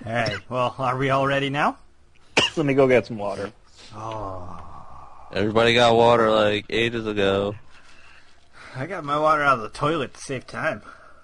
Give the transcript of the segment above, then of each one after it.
Alright, well, are we all ready now? Let me go get some water. Oh. Everybody got water like ages ago. I got my water out of the toilet to save time.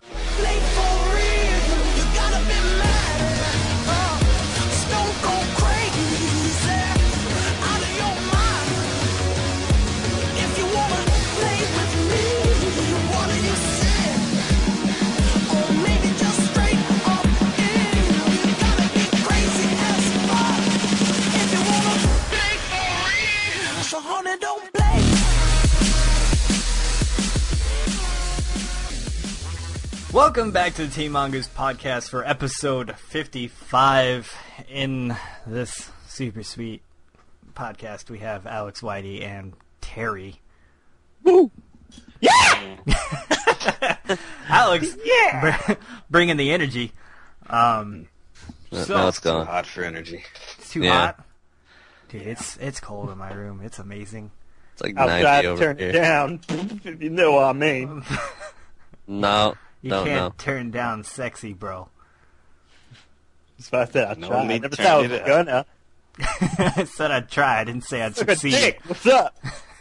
Welcome back to the Team Mongoose podcast for episode 55. In this super sweet podcast, we have Alex Whitey and Terry. Woo! Yeah! Alex, yeah! Bringing the energy. No, it's gone. Hot for energy. It's too hot. Dude, it's cold in my room. It's amazing. It's like I'll 90 try to over turn here. it down, if you know what I mean. No, You no, can't turn down sexy, bro. That's what I said. I No tried. need I to never turn said I it was up. gonna. I said I'd try. I didn't say I'd Suck a succeed. dick. What's up?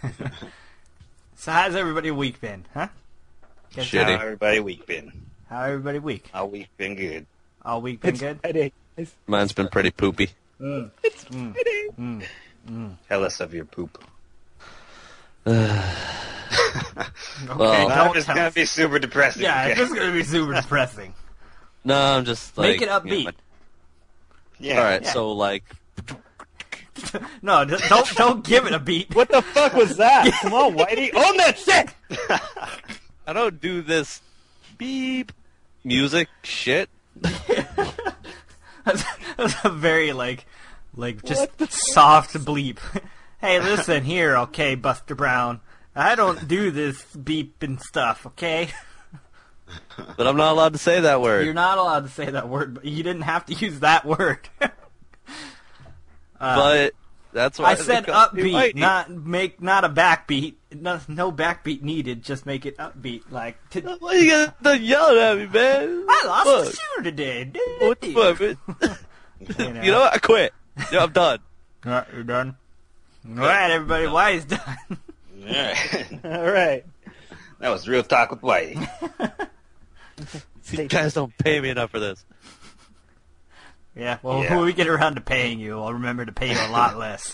So how's everybody week been, huh? Guess Shitty. How everybody week been? How everybody week? Our week been good. All week been It's good? Friday. Mine's been pretty poopy. It's Friday. Tell us of your poop. Okay, Well, don't It's tell gonna us. be super depressing. Yeah, okay? it's just gonna be super depressing. No, I'm just like... Make it upbeat. Yeah. Alright, Yeah. so like... No, don't give it a beat. What the fuck was that? Come on, Whitey. Own that shit! I don't do this beep music shit. That's a very like just What the soft bleep. Hey, listen here, okay, Buster Brown. I don't do this beep and stuff, okay? But I'm not allowed to say that word. You're not allowed to say that word, but you didn't have to use that word. But that's why I said they call me upbeat, Whitey. not a backbeat. No backbeat needed. Just make it upbeat. Like Why you guys done yelling at me, man? I lost the Fuck. shooter today. What the fuck, man? You You know what? I quit. Yeah, I'm done. Alright, you're done. Alright, everybody, Whitey's done. Alright. All right. That was real talk with Whitey. You guys don't pay me enough for this. Yeah, well, Yeah. when we get around to paying you, I'll remember to pay you a lot less.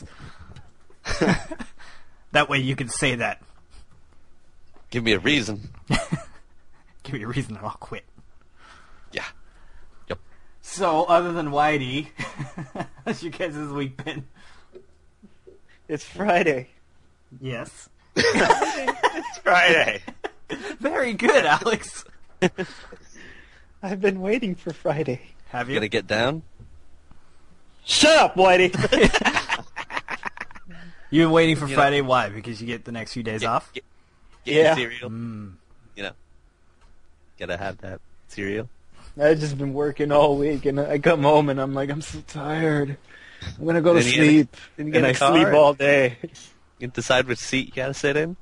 That way you can say that. Give me a reason. Give me a reason and I'll quit. Yeah. Yep. So, other than Whitey, how's your guys' this week been? It's Friday. Yes. It's Friday. Very good, Alex. I've been waiting for Friday. Have You you? gonna get down? Shut up, Whitey. You've been waiting for You know- Friday. Why? Because you get the next few days off? Get Yeah. your cereal. You know. Gotta have that cereal. I've just been working all week, and I come home and I'm like, I'm so tired. I'm gonna go to Then you get a- sleep, then you get and a I car? sleep all day. You can decide which seat you gotta sit in.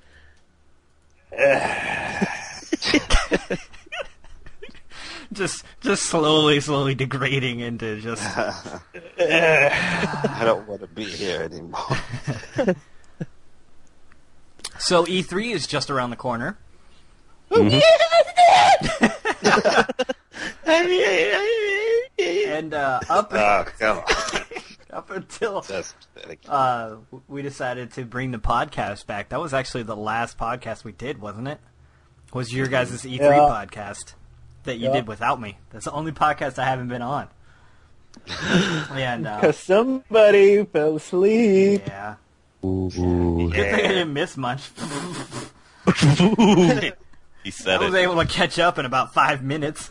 Just slowly degrading into just... I don't want to be here anymore. So, E3 is just around the corner. And up Oh, come on. up until That's pathetic. we decided to bring the podcast back. That was actually the last podcast we did, wasn't it? Was your guys' E3 Yeah. podcast that you Yeah. did without me. That's the only podcast I haven't been on. And Because somebody fell asleep. yeah, Ooh. good thing I didn't miss much. He said I was it. able to catch up in about 5 minutes.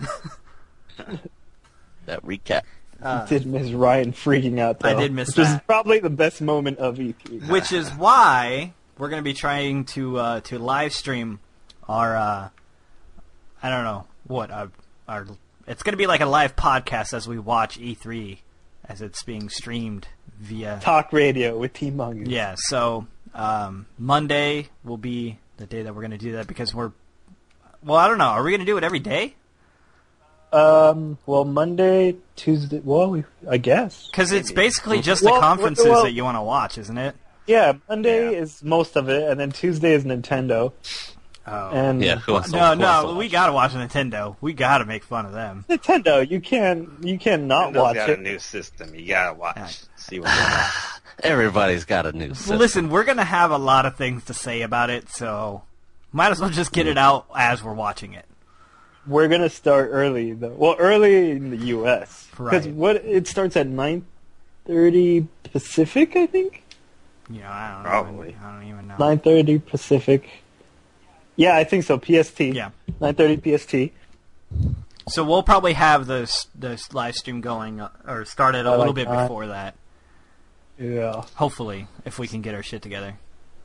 That recap. Did miss Ryan freaking out, though. I did miss which was that. probably the best moment of E3. Which is why we're going to be trying to live stream our I don't know what our it's going to be like a live podcast as we watch E3 as it's being streamed via Talk radio with Team Mongoose. Yeah, so Monday will be the day that we're going to do that because well, I don't know. Are we going to do it every day? Well, Monday, Tuesday. Well, I guess. Because it's basically just the Well, conferences well- that you want to watch, isn't it? Yeah, Monday Yeah. is most of it, and then Tuesday is Nintendo. Oh. And Yeah, who wants to- No, who wants to we watch? gotta watch Nintendo. We gotta make fun of them. Nintendo, you can not Nintendo's watch got it. a new system. You gotta watch. Yeah. See what they got. Everybody's got a new Well, system. listen, we're gonna have a lot of things to say about it, so might as well just get it out as we're watching it. We're gonna start early though. Well, early in the U.S. because Right. it starts at 9:30 Pacific, I think. You know, I don't know. Probably. I don't even know. 9:30 Pacific. Yeah, I think so. PST. Yeah. 9:30 PST. So we'll probably have this live stream going or started a I little like bit that. before that. Yeah. Hopefully, if we can get our shit together.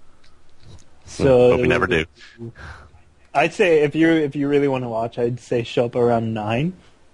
So But we never do. I'd say if you really want to watch, I'd say show up around 9.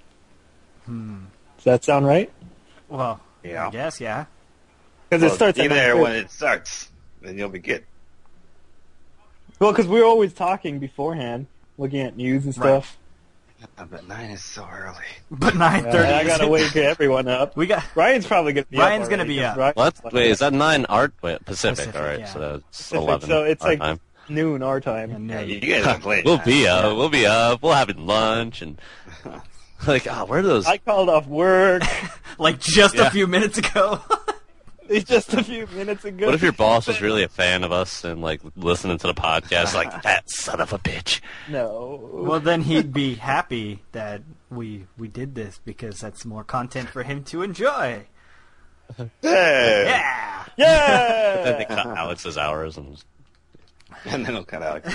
Does that sound right? Well, Yeah. I guess, yeah. Because Well, it starts be at there 9:30. when it starts, then you'll be good. Well, because we're always talking beforehand, looking at news and stuff. But 9 is so early. But 9:30. I gotta wake everyone up. We got. Ryan's probably gonna be Ryan's up. gonna already, be 'cause up. Ryan's What? like Wait, is that 9 Pacific? Pacific, All right, yeah. so that's Pacific, 11 so it's our like time. noon our time. and, Yeah, you guys are playing. We'll be up. We'll be up. We'll have lunch and like, where are those? I called off work like just Yeah. a few minutes ago. just a few minutes ago. What if your boss was really a fan of us and like listening to the podcast? Like that son of a bitch. No. Well, then he'd be happy that we did this because that's more content for him to enjoy. Hey! Yeah. Then they Yeah. cut Alex's hours and And then it'll cut out.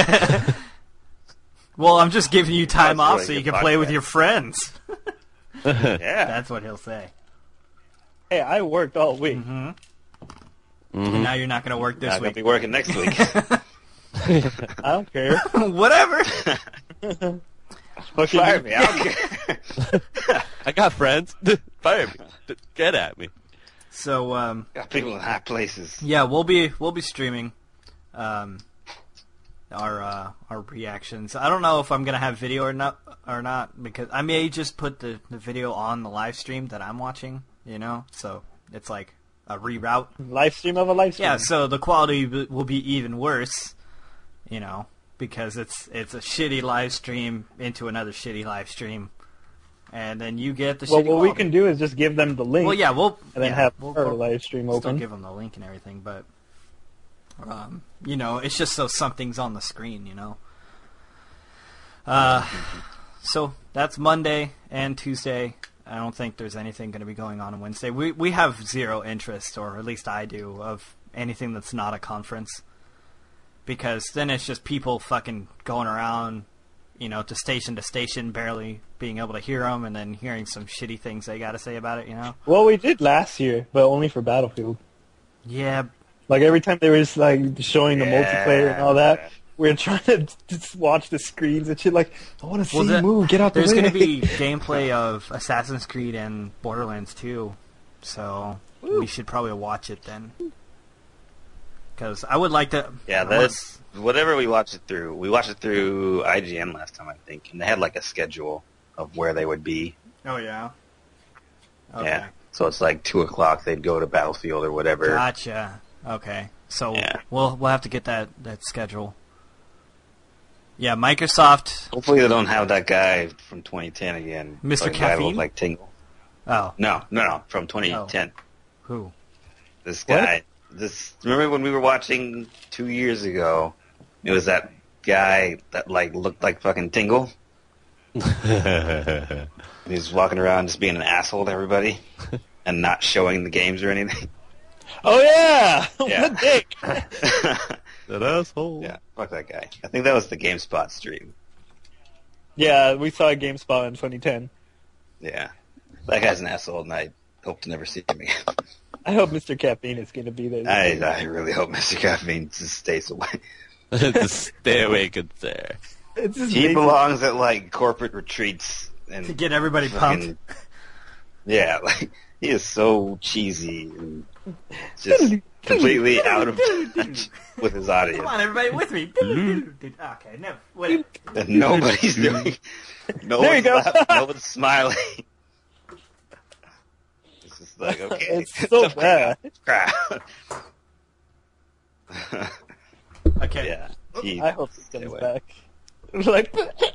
Well, I'm just giving you time That's off really so you good can play with podcast. your friends. Yeah. That's what he'll say. Hey, I worked all week. And Mhm. now you're not going to work this Not gonna week. be working next week. I don't care. Whatever. Fucking Fire me. I don't care. I got friends. Fire me. Get at me. So, Got people in high places. yeah, we'll be streaming our reactions. I don't know if I'm gonna have video or not because I may just put the video on the live stream that I'm watching. You know, so it's like a reroute. live stream of a live stream. Yeah, so the quality will be even worse. You know, because it's a shitty live stream into another shitty live stream, and then you get the Well, shitty what we quality. can do is just give them the link. Well, yeah, and then have our live stream Still open. give them the link and everything, but you know, it's just so something's on the screen, you know. So that's Monday and Tuesday. I don't think there's anything going to be going on Wednesday. We have zero interest, or at least I do, of anything that's not a conference, because then it's just people fucking going around, you know, to station, barely being able to hear them, and then hearing some shitty things they got to say about it, you know. Well, we did last year, but only for Battlefield. Yeah, Like every time they were just like showing the Yeah. multiplayer and all that, we were trying to just watch the screens and shit. Like, I want to see you move. Get out the way. There's going to be gameplay of Assassin's Creed and Borderlands 2, so we should probably watch it then. Because I would like to. Yeah, that's whatever we watched it through. We watched it through IGN last time, I think, and they had like a schedule of where they would be. Oh yeah. Okay. Yeah. So it's like 2 o'clock. They'd go to Battlefield or whatever. Gotcha. Okay. So Yeah. we'll have to get that schedule. Yeah, Microsoft. Hopefully they don't have that guy from 2010 again. Mr. That guy who Caffeine? looked like Tingle. Oh, No, from 2010. who? This guy. Remember when we were watching 2 years ago? It was that guy that like looked like fucking Tingle. He was walking around just being an asshole to everybody and not showing the games or anything. Oh yeah, Yeah. what a dick. That asshole. Yeah, fuck that guy. I think that was the GameSpot stream. Yeah, we saw a GameSpot in 2010. Yeah. That guy's an asshole, and I hope to never see him again. I hope Mr. Caffeine is going to be there. I really hope Mr. Caffeine just stays away. Just stay away, good sir. It's just He basic. belongs at, like, corporate retreats. And To get everybody fucking- pumped. Yeah, like, he is so cheesy and just completely out of touch with his audience. Come on, everybody, with me. Okay, no, whatever. And nobody's doing. No There you go. No one's smiling. It's just like, okay, It's so bad. crap. Okay. Yeah. he- I hope he comes anyway. back. Like,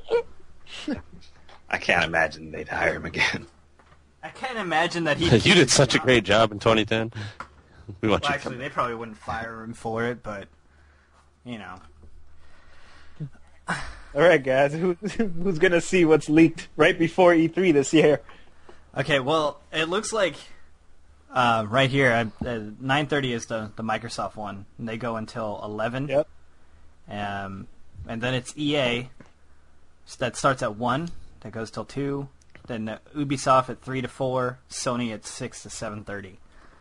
I can't imagine they'd hire him again. I can't imagine that he. You did such a great job in 2010. We want Well, you to actually, come they probably wouldn't fire him for it, but you know. all right, guys, who's gonna see what's leaked right before E3 this year? Okay, well, it looks like right here, 9:30 is the Microsoft one, and they go until 11. Yep. And then it's EA. That starts at 1. That goes till 2. Then Ubisoft at 3 to 4. Sony at 6 to 7:30.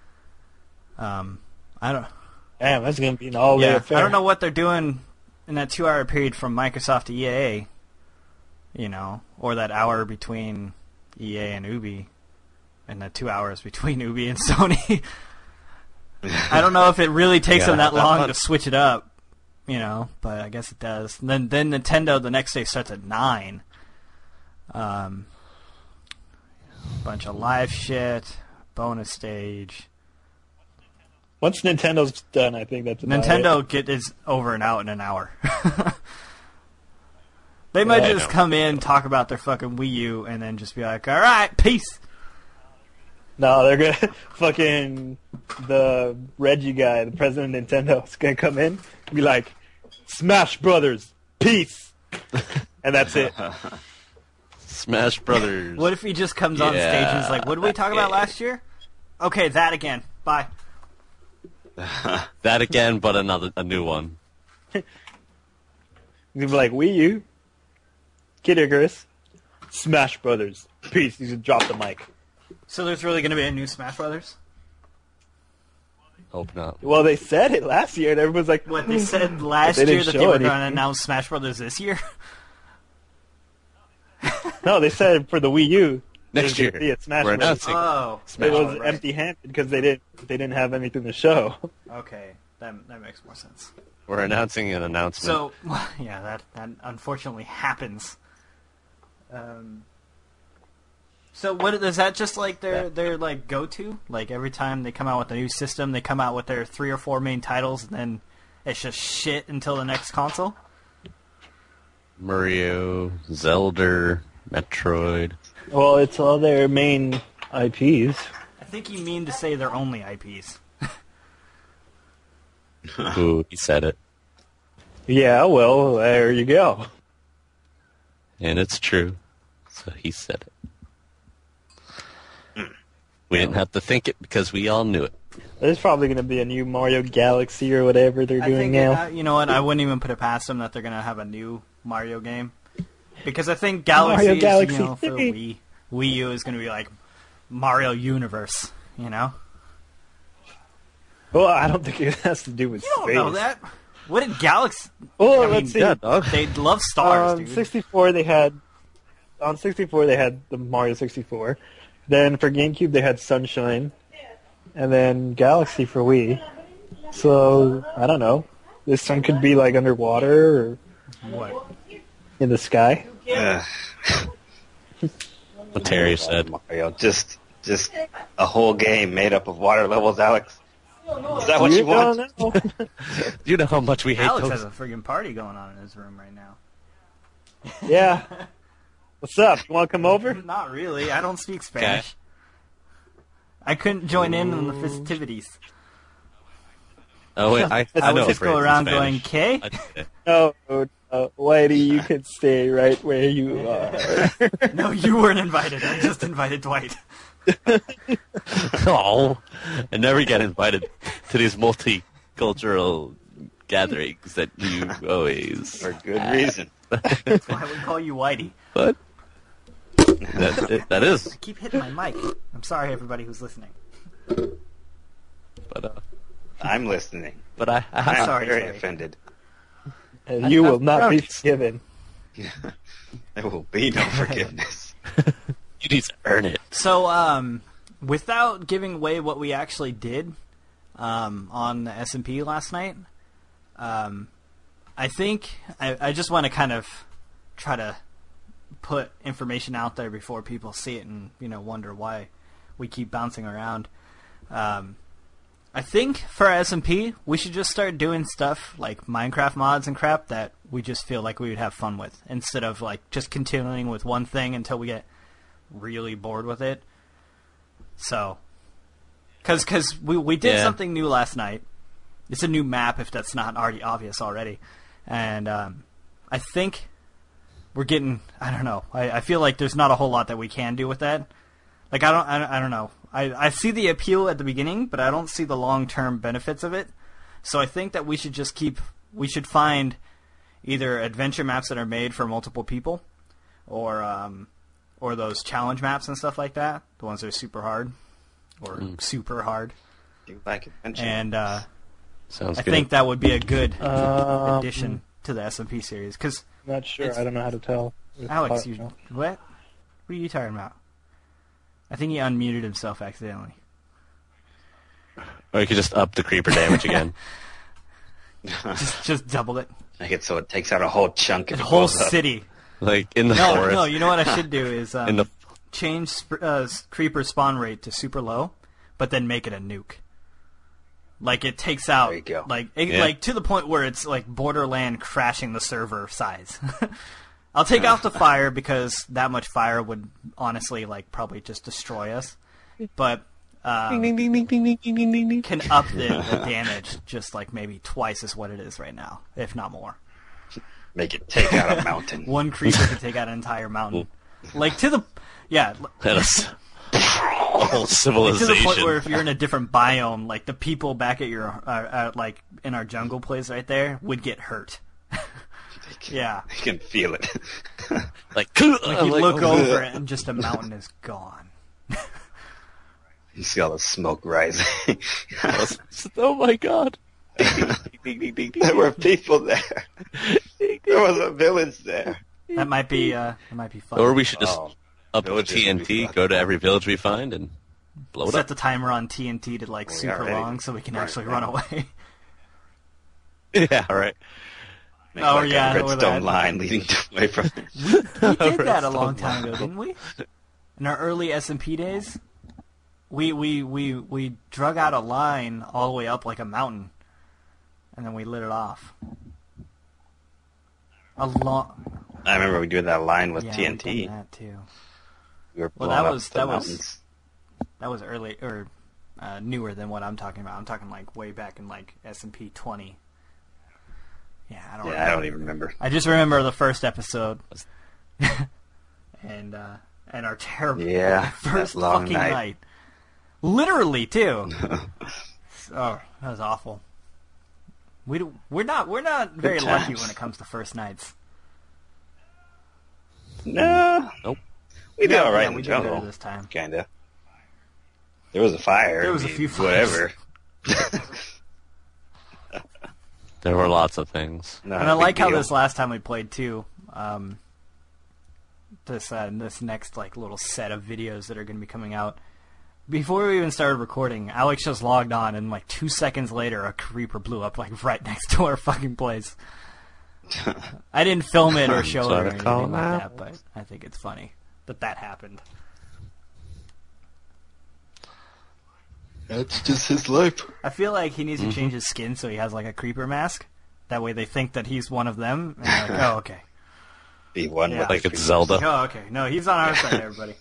I don't. Damn, that's gonna be an all-day Yeah, affair. I don't know what they're doing in that 2-hour period from Microsoft to EA. You know, or that hour between EA and Ubi, and the 2 hours between Ubi and Sony. I don't know if it really takes them that long to switch it up. You know, but I guess it does. And then Nintendo the next day starts at 9. Bunch of live shit, bonus stage. Once Nintendo's done, I think that's about it. Nintendo is over and out in an hour. They might Yeah, just come in, talk about their fucking Wii U, and then just be like, "All right, peace." No, they're gonna fucking the Reggie guy, the president of Nintendo, is gonna come in and be like, "Smash Brothers, peace," and that's it. Smash Brothers. What if he just comes on stage and is like, "What did we talk about last year?" Okay, that again. Bye. That again, but a new one. He'd be like, "Wii U, Kid Icarus, Smash Brothers, peace." He's gonna drop the mic. So there's really going to be a new Smash Brothers? Hope not. Well, they said it last year, and everyone's like, What, they said last They year didn't that they show were going to anything. announce Smash Brothers this year? No, they said for the Wii U Next there's year, gonna be a Smash we're Brothers. announcing Oh. Smash It was Brothers. empty-handed because they didn't have anything to show. Okay, that makes more sense. We're announcing an announcement. So, yeah, that unfortunately happens. So what is that? Just like their like go-to? Like every time they come out with a new system, they come out with their 3 or 4 main titles, and then it's just shit until the next console. Mario, Zelda, Metroid. Well, it's all their main IPs. I think you mean to say they're only IPs. Ooh, he said it. Yeah, well, there you go. And it's true. So he said it. We didn't have to think it because we all knew it. There's probably going to be a new Mario Galaxy or whatever they're doing now. You know what? I wouldn't even put it past them that they're gonna have a new Mario game, because I think Galaxy, Mario Galaxy you know, for 3. Wii U is gonna be like Mario Universe. You know? Well, I don't think it has to do with You don't space. know that. What did Galaxy? Well, I mean, let's see. Yeah, dog. They love stars, On dude. 64, they had the Mario 64. Then for GameCube, they had Sunshine, and then Galaxy for Wii. So I don't know. This one could be like underwater or What? in the sky. What Terry said. Mario, just a whole game made up of water levels, Alex. Is that what you want? don't know. You know how much we hate Alex those. has a friggin' party going on in his room right now. Yeah. What's up? You want to come over? Not really. I don't speak Spanish. I couldn't join in on the festivities. Oh wait, I I know would just a go phrase in around Spanish. going, "K." I did it. No, Whitey, you can stay right where you are. No, you weren't invited. I just invited Dwight. Oh, I never get invited to these multicultural gatherings that you always. For good reason. That's why we call you Whitey. But that is. I keep hitting my mic. I'm sorry, everybody who's listening. But I'm listening. I I'm sorry, very Terry. offended. And you will not be forgiven. There will be no forgiveness. you need to earn it. So, without giving away what we actually did, on the SMP last night. I think I just want to kind of try to put information out there before people see it and wonder why we keep bouncing around. I think for SMP we should just start doing stuff like Minecraft mods and crap that we just feel like we would have fun with, instead of like just continuing with one thing until we get really bored with it. So, because we did something new last night. It's a new map, if that's not already obvious already. And I think we're getting, I don't know, I feel like there's not a whole lot that we can do with that. Like, I don't know. I see the appeal at the beginning, but I don't see the long-term benefits of it. So I think that we should find either adventure maps that are made for multiple people, or those challenge maps and stuff like that, the ones that are super hard, or super hard. Do you like adventure? And Sounds I good. think that would be a good addition to the SMP series. Because Not sure. I don't know how to tell. Alex, what? What are you talking about? I think he unmuted himself accidentally. Or you could just up the creeper damage again. Just double it. Make it so it takes out a whole chunk of The whole blows up. city. Like in the No, forest. no. You know what I should do is In the change creeper spawn rate to super low, but then make it a nuke. Like it takes out, There you go. like to the point where it's like Borderland crashing the server size. I'll take off the fire because that much fire would honestly like probably just destroy us. But ding, ding, ding, ding, ding, ding, ding, ding, ding. can up the damage just like maybe twice as what it is right now, if not more. Make it take out a mountain. One creeper can take out an entire mountain. Like to the That is a whole to civilization. the point where if you're in a different biome, like the people back at your like in our jungle place right there would get hurt. Yeah. You can feel it. like Like you look over it and just a mountain is gone. You see all the smoke rising. oh my god. There were people there. There was a village there. That might be fun. Or we should just Oh, up the villages would be TNT, fun. go to every village we find, and blow it set up. the timer on TNT to like We super already long so we can right actually now. run away. Yeah, right. Make Oh, like yeah, a or redstone that. line leading away from it. We did that a long time ago, didn't we? In our early SMP days, we drug out a line all the way up like a mountain, and then we lit it off. A long. I remember we did that line with Yeah, TNT. we done that too. We were Well, blowing that up was- the that was- mountains. That was early or newer than what I'm talking about. I'm talking like way back in like SMP 20. Yeah, I don't. Yeah, I don't even remember. I just remember the first episode, and our terrible Yeah, first that long fucking night. night. Literally too. Oh, that was awful. We're not very lucky times. when it comes to first nights. No. Nope. We did all right Yeah, in we the did better jungle. this time. Kinda. There was a fire. There was I a mean, few fires. Whatever. There were lots of things. Not And a I big like how deal. this last time we played too. This next like little set of videos that are going to be coming out. Before we even started recording, Alex just logged on, and like 2 seconds later, a creeper blew up like right next to our fucking place. I didn't film it or show it or Sorry to anything call like him that, out. but I think it's funny that happened. That's just his life. I feel like he needs to Mm-hmm. change his skin so he has like a creeper mask. That way they think that he's one of them, and they're like, oh, okay. Be one Yeah. with Like the it's creepers. Zelda. Oh, okay. No, he's on our side, everybody.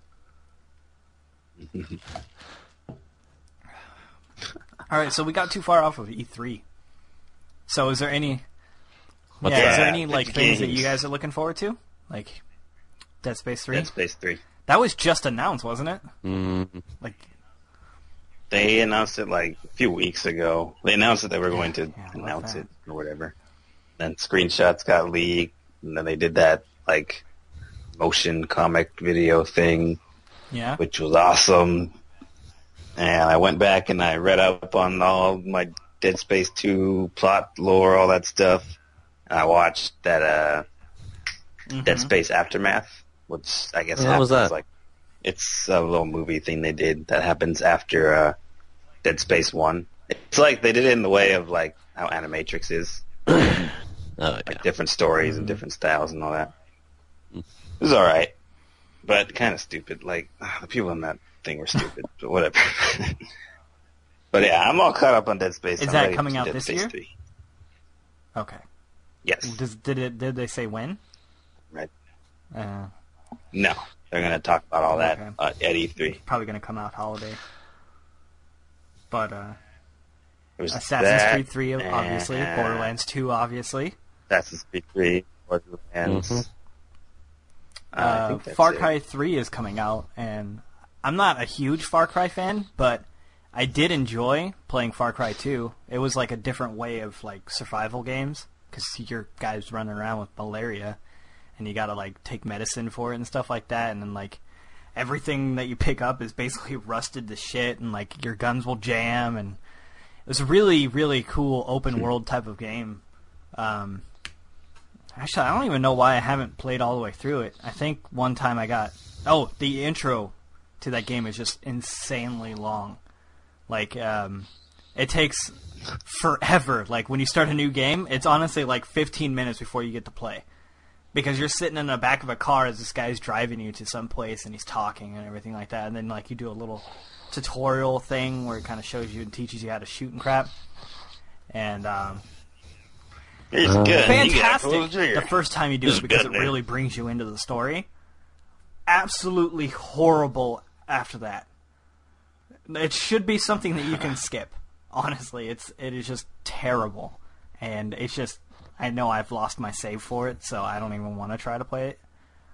All right, so we got too far off of E3. So is there any? What's Is there that? any like 50 things that games. you guys are looking forward to? Like Dead Space 3? Dead Space 3. That was just announced, wasn't it? Mm, Like, They announced it like a few weeks ago. They announced that they were going to Yeah, I love announce that. it or whatever. Then screenshots got leaked, and then they did that like motion comic video thing, yeah. which was awesome. And I went back and I read up on all my Dead Space 2 plot, lore, all that stuff. And I watched that Dead Space Aftermath, which I guess What was happens that? like it's a little movie thing they did that happens after Dead Space 1. It's like they did it in the way of like how Animatrix is, Oh, like yeah. different stories and different styles and all that. It was all right, but kind of stupid. Like the people in that thing were stupid, but whatever. But yeah, I'm all caught up on Dead Space. Is I'm that ready coming for out Dead this Space year? 3. Okay. Yes. Did they say when? Right. Uh, No, they're gonna talk about all that Okay. at E3. probably going to come out holiday. But It was Assassin's that Creed 3, obviously. and Borderlands 2, obviously. Assassin's Creed 3, Borderlands. Mhm. I think that's Far it. Cry 3 is coming out, and I'm not a huge Far Cry fan, but I did enjoy playing Far Cry 2. It was like a different way of like survival games, because your guy's running around with malaria, and you gotta like take medicine for it and stuff like that, and then like everything that you pick up is basically rusted to shit, and like your guns will jam, and it was a really, really cool open world type of game. Actually, I don't even know why I haven't played all the way through it. I think one time I got... Oh, the intro to that game is just insanely long. Like, it takes forever. Like, when you start a new game, it's honestly like 15 minutes before you get to play. Because you're sitting in the back of a car as this guy's driving you to some place and he's talking and everything like that. And then, like, you do a little tutorial thing where it kind of shows you and teaches you how to shoot and crap. And, He's good. You gotta pull fantastic the trigger. the first time you do This it because is it good, really brings you into the story. Absolutely horrible after that. It should be something that you can skip. Honestly, it is just terrible, and it's just I know I've lost my save for it, so I don't even want to try to play it.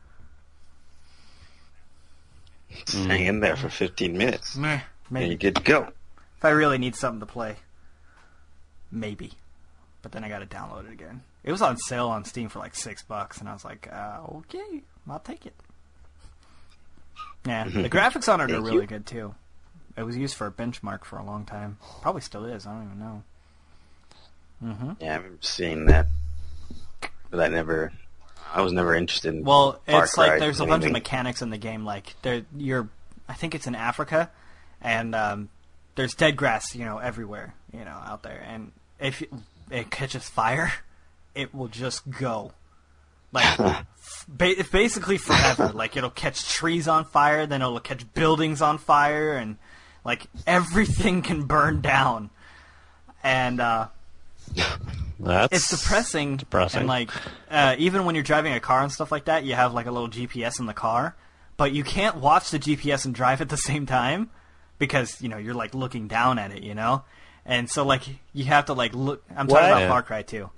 Just hang in there for 15 minutes. Meh, And maybe you get to go. if I really need something to play, maybe. But then I got to download it again. It was on sale on Steam for like $6, and I was like, okay, I'll take it. Yeah, the graphics on it are Thank really you. good too. It was used for a benchmark for a long time. Probably still is. I don't even know. Yeah, I remember seeing that. But I was never interested in Well, Far it's like Cry there's a bunch of anything. mechanics in the game. Like I think it's in Africa, and there's dead grass, everywhere, out there. And if it catches fire, it will just go. Like, it's basically forever. Like, it'll catch trees on fire, then it'll catch buildings on fire, and, like, everything can burn down. And, That's it's depressing. And, like, even when you're driving a car and stuff like that, you have, like, a little GPS in the car, but you can't watch the GPS and drive at the same time, because, you're, like, looking down at it, And so, like, you have to, like, look... I'm talking What? about Yeah. Far Cry 2.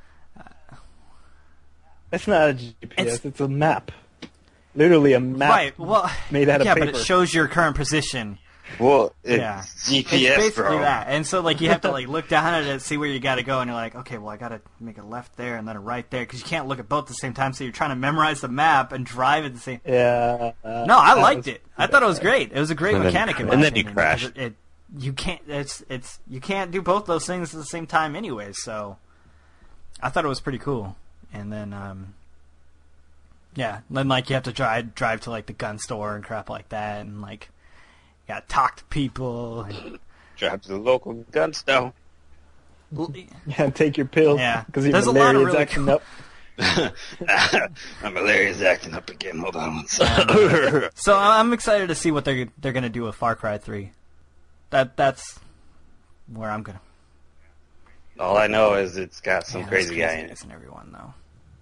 It's not a GPS. It's a map. Literally a map. Right, well, made out of yeah, paper. but it shows your current position. Well, it's Yeah, GPS, it's basically bro. that. And so, like, you have to like look down at it, see where you got to go, and you're like, okay, well, I got to make a left there and then a right there because you can't look at both at the same time. So you're trying to memorize the map and drive at the same. Yeah. No, I liked it. I thought it was great. It was a great And then- mechanic. In my and then you opinion, because crashed. You can't. You can't do both those things at the same time, anyways. So I thought it was pretty cool. And then, yeah, then like you have to drive to like the gun store and crap like that, and like you gotta talk to people. And, Drive to the local gun store. Yeah, take your pills. Yeah. Because your There's a lot of malaria's really acting cool- up. My malaria's acting up again. Hold on one second. So I'm excited to see what they're gonna do with Far Cry 3. That's where I'm gonna. All I know is it's got some Yeah, crazy there's guy in it. craziness in everyone though.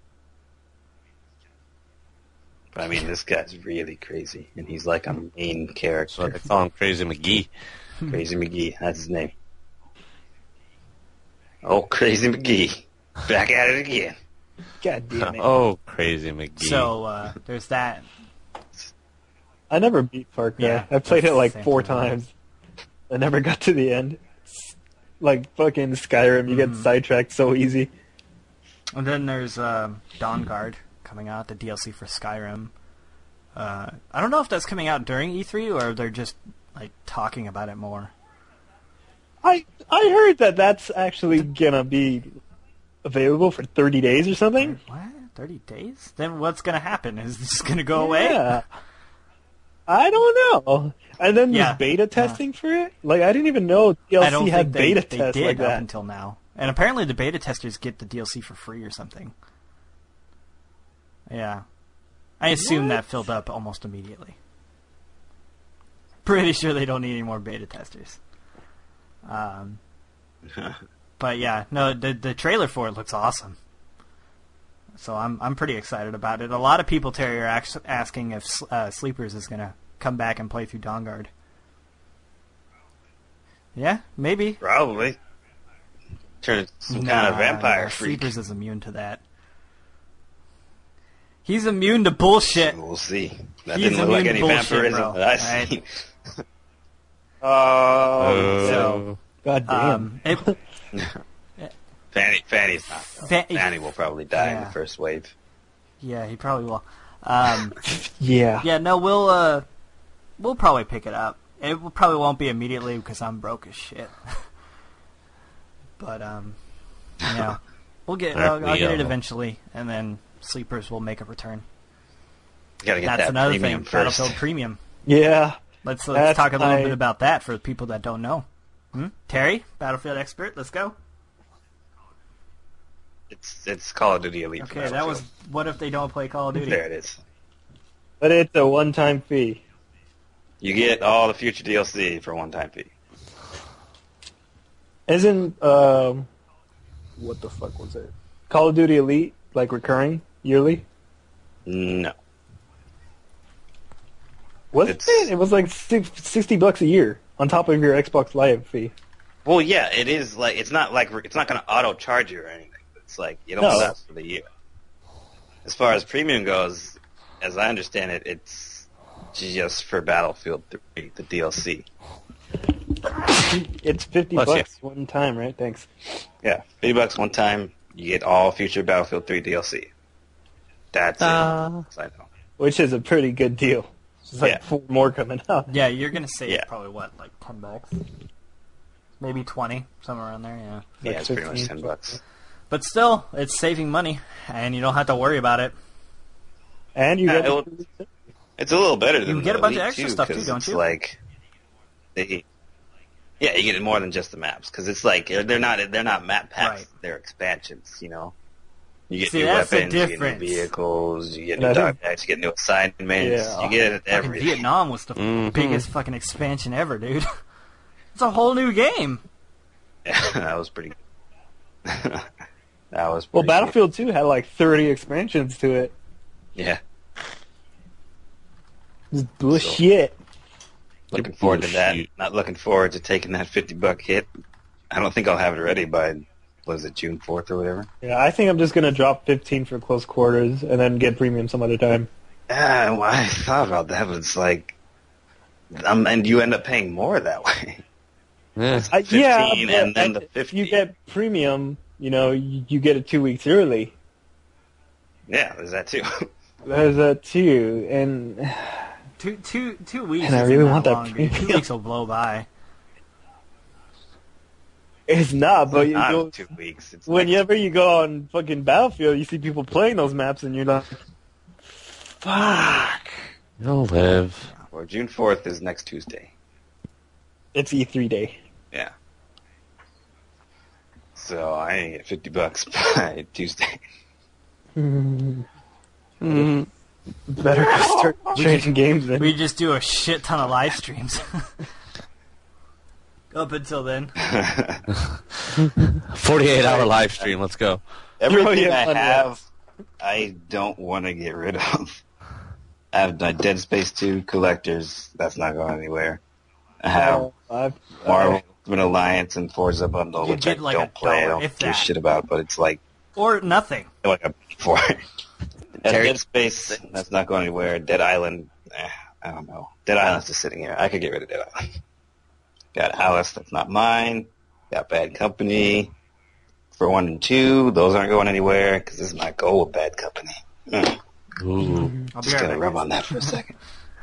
But I mean, this guy's really crazy, and he's like a main So character. they call him Crazy McGee. Crazy McGee, that's his name. Oh, Crazy McGee, back at it again. God damn it. Oh, Crazy McGee. So there's that. I never beat Far Cry. Yeah, I played it like same 4 thing. times. I never got to the end. Like fucking Skyrim, you get sidetracked so easy. And then there's Dawn Guard coming out, the DLC for Skyrim. I don't know if that's coming out during E3 or they're just like talking about it more. I heard that that's actually gonna be available for 30 days or something. What? 30 days? Then what's gonna happen? Is it just gonna go away? Yeah. I don't know. And then Yeah. there's beta testing for it? Like, I didn't even know DLC I don't had think they beta did tests like up that. until now. And apparently the beta testers get the DLC for free or something. Yeah. I assume that filled up almost immediately. Pretty sure they don't need any more beta testers. But yeah, no, the trailer for it looks awesome. So I'm pretty excited about it. A lot of people, Terry, are asking if Sleepers is going to come back and play through Dawnguard. Yeah, maybe. Probably. Turn into some kind of vampire freak. Sleepers is immune to that. He's immune to bullshit. We'll see. That He's didn't look like immune any to bullshit, vampirism bro. that I Right. seen. So, God damn. Fanny's not. Fanny will probably die in the first wave. Yeah, he probably will. Yeah. Yeah, no, we'll probably pick it up. It probably won't be immediately because I'm broke as shit. But yeah, I'll get it eventually, and then Sleepers will make a return. You gotta get That's that another premium thing, first. Battlefield Premium. Yeah. Let's That's talk a little my- bit about that for the people that don't know. Terry, Battlefield expert, let's go. It's Call of Duty Elite. Okay, that was. What if they don't play Call of Duty? There it is. But it's a one-time fee. You get all the future DLC for one-time fee. Isn't, what the fuck was it? Call of Duty Elite, like, recurring yearly? No. Wasn't it? It was like $60 a year on top of your Xbox Live fee. Well, yeah, it is like it's not going to auto charge you or anything. It's like you don't have for the year. As far as premium goes, as I understand it, it's just for Battlefield 3, the DLC. It's $50 one time, right? Thanks. Yeah, $50 one time. You get all future Battlefield 3 DLC. That's it. As I know. Which is a pretty good deal. There's like 4 more coming out. Yeah, you're gonna save Yeah. probably what, like $10, maybe 20, somewhere around there. Yeah. Yeah, it's pretty much 15. $10. But still, it's saving money, and you don't have to worry about it. And you Yeah, get It's a little better than You get a the bunch of Elite extra too, stuff too, 'cause don't it's you? Like you get more than just the maps because it's like they're not map packs, Right. they're expansions. You know, you get See, new that's the weapons, you get new difference. vehicles, you get And new I dog think- tags, you get new assignments, Yeah. you get Fucking everything. Vietnam was the biggest fucking expansion ever, dude. It's a whole new game. Yeah, that was pretty. That was Well, pretty Battlefield 2 had like 30 expansions to it. Good. Yeah, It's bullshit. looking forward to that. Bullshit. Not looking forward to taking that $50 hit. I don't think I'll have it ready by June 4th or whatever. Yeah, I think I'm just gonna drop 15 for close quarters and then get premium some other time. Yeah, well, I thought about that, but it's like, and you end up paying more that way. Yeah. 15 but and then the if 50. you get premium, you get it 2 weeks early. Yeah, there's that too. There's that too, and 2 weeks. And I isn't really want that long, dude. 2 premium. weeks will blow by. it's not. But you Not go, 2 weeks. It's whenever you go on fucking Battlefield, you see people playing those maps, and you're like, "Fuck!" You'll live. Or June 4th is next Tuesday. It's E3 day. Yeah. So I ain't get $50 by Tuesday. Better start trading games then. We just do a shit ton of live streams. Up until then. 48-hour live stream. Let's go. Everything yeah, I fun, have, I don't want to get rid of. I have my Dead Space 2 collectors. That's not going anywhere. I have Marvel Ultimate Alliance and Forza Bundle, You which I get like don't play. I $1, don't if give a that. shit about, but it's like Or nothing. I'm paying for it. And Terry- Dead Space, that's not going anywhere. Dead Island, I don't know. Dead Island's just sitting here. I could get rid of Dead Island. Got Alice, that's not mine. Got Bad Company. For 1 and 2, those aren't going anywhere because this is my goal with Bad Company. Ooh. I'll be Just right gonna back. rub on that for a second.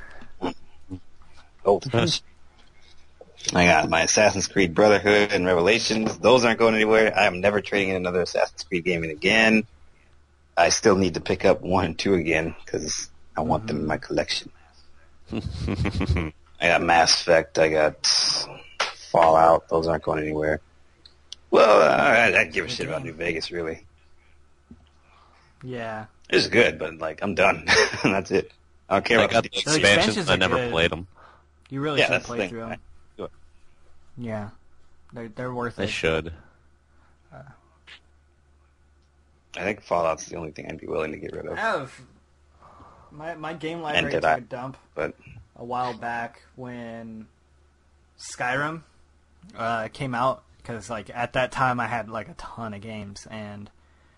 Oh. I got my Assassin's Creed Brotherhood and Revelations. Those aren't going anywhere. I am never trading in another Assassin's Creed game again. I still need to pick up 1 and 2 again because I want them in my collection. I got Mass Effect. I got Fallout. Those aren't going anywhere. Well, I'd give a shit about New Vegas, really. Yeah. It's good, but, like, I'm done. That's it. I don't care I about got the the DLC. expansions, expansions I are never good. played them. You really Yeah, should that's the play thing. through them. Do it. Yeah. They're worth They it. should. I think Fallout's the only thing I'd be willing to get rid I of. have my game And library did took I. a dump But a while back when Skyrim came out, because like at that time I had like a ton of games, and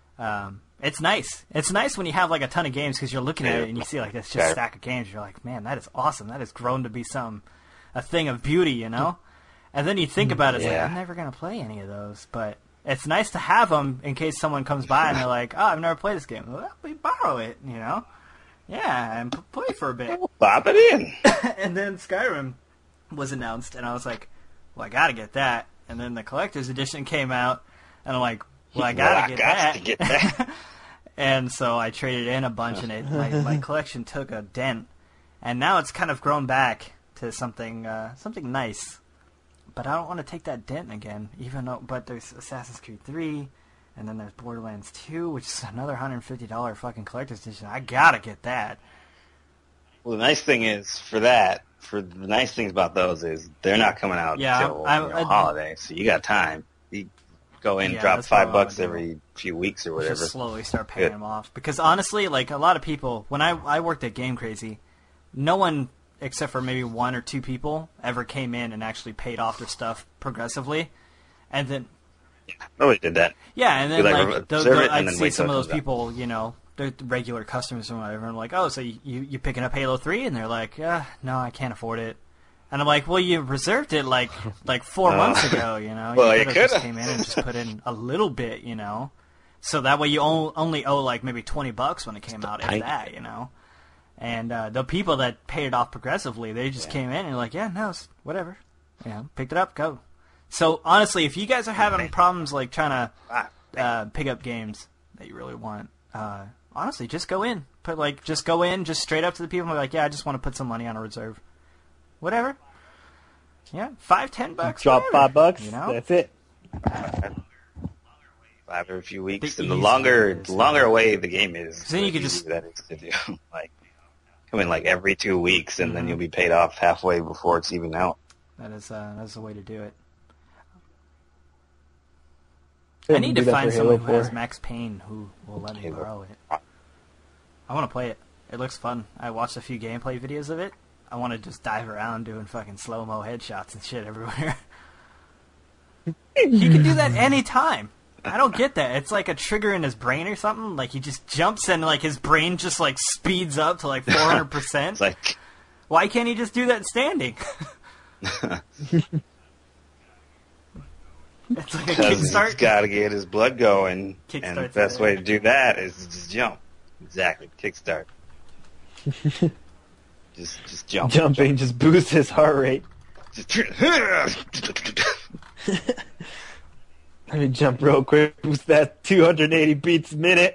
it's nice. It's nice when you have like a ton of games because you're looking at it and you see like this just stack of games. You're like, man, that is awesome. That has grown to be a thing of beauty, you know. And then you think about it, it's Yeah. like I'm never gonna play any of those, but it's nice to have them in case someone comes by and they're like, oh, I've never played this game. Well, we borrow it, you know. Yeah, and play for a bit. pop it in. And then Skyrim was announced, and I was like, well, I gotta get that. And then the collector's edition came out, and I'm like, well, I gotta get that. And so I traded in a bunch, and my collection took a dent. And now it's kind of grown back to something nice. But I don't want to take that dent again, but there's Assassin's Creed 3, and then there's Borderlands 2, which is another $150 fucking collector's edition. I gotta get that. Well, the nice thing is the nice things about those is they're not coming out until holiday, so you got time. You go in, drop $5 every few weeks or whatever. Just slowly start paying them off. Because honestly, like a lot of people, when I worked at Game Crazy, no one except for maybe one or two people ever came in and actually paid off their stuff progressively, and then Nobody did that. yeah, and then I'd see wait some till of it those comes out. people, you know, they're regular customers or whatever. I'm like, oh, so you picking up Halo 3? And they're like, no, I can't afford it. And I'm like, well, you reserved it like 4 months ago, you know. Well, you you could have just coulda. came in and just put in a little bit, you know. So that way you only owe like maybe $20 when it came out, if that, you know. And the people that paid it off progressively, they just came in and like, yeah, no, it's whatever. You know, picked it up, go. So honestly, if you guys are having problems like trying to pick up games that you really want, honestly, just go in. Just go in, just straight up to the people and be like, yeah, I just want to put some money on a reserve. Whatever. Yeah, $5-10. Drop whatever, $5. You know? That's it. 5 every few weeks, The and the easier it is. longer away the game is, then you the could just- easier that is to do. Like, come in like every 2 weeks, and then you'll be paid off halfway before it's even out. That's the way to do it. They I need do to that find for someone Halo who has 4. Max Payne who will let me Halo. borrow it. I want to play it. It looks fun. I watched a few gameplay videos of it. I want to just dive around doing fucking slow-mo headshots and shit everywhere. He can do that anytime. I don't get that. It's like a trigger in his brain or something. Like he just jumps and like his brain just like speeds up to like 400%. It's like, Why can't he just do that standing? It's like a because he's kickstart. got to get his blood going, and the Kickstart's best there. way to do that is to just jump. Exactly, kickstart. just jump. Jumping just boosts his heart rate. Just Let me jump real quick. Boost that 280 beats a minute.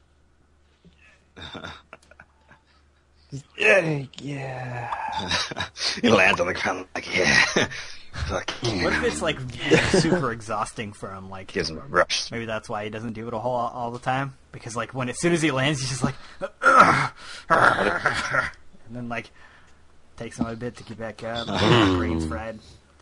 Just, yeah. He lands on the ground like, yeah. Fuck. What if it's like super exhausting for him? Like Gives him a rush. maybe that's why he doesn't do it all the time. Because like as soon as he lands, he's just like, and then like takes him a bit to get back up. His brain's fried.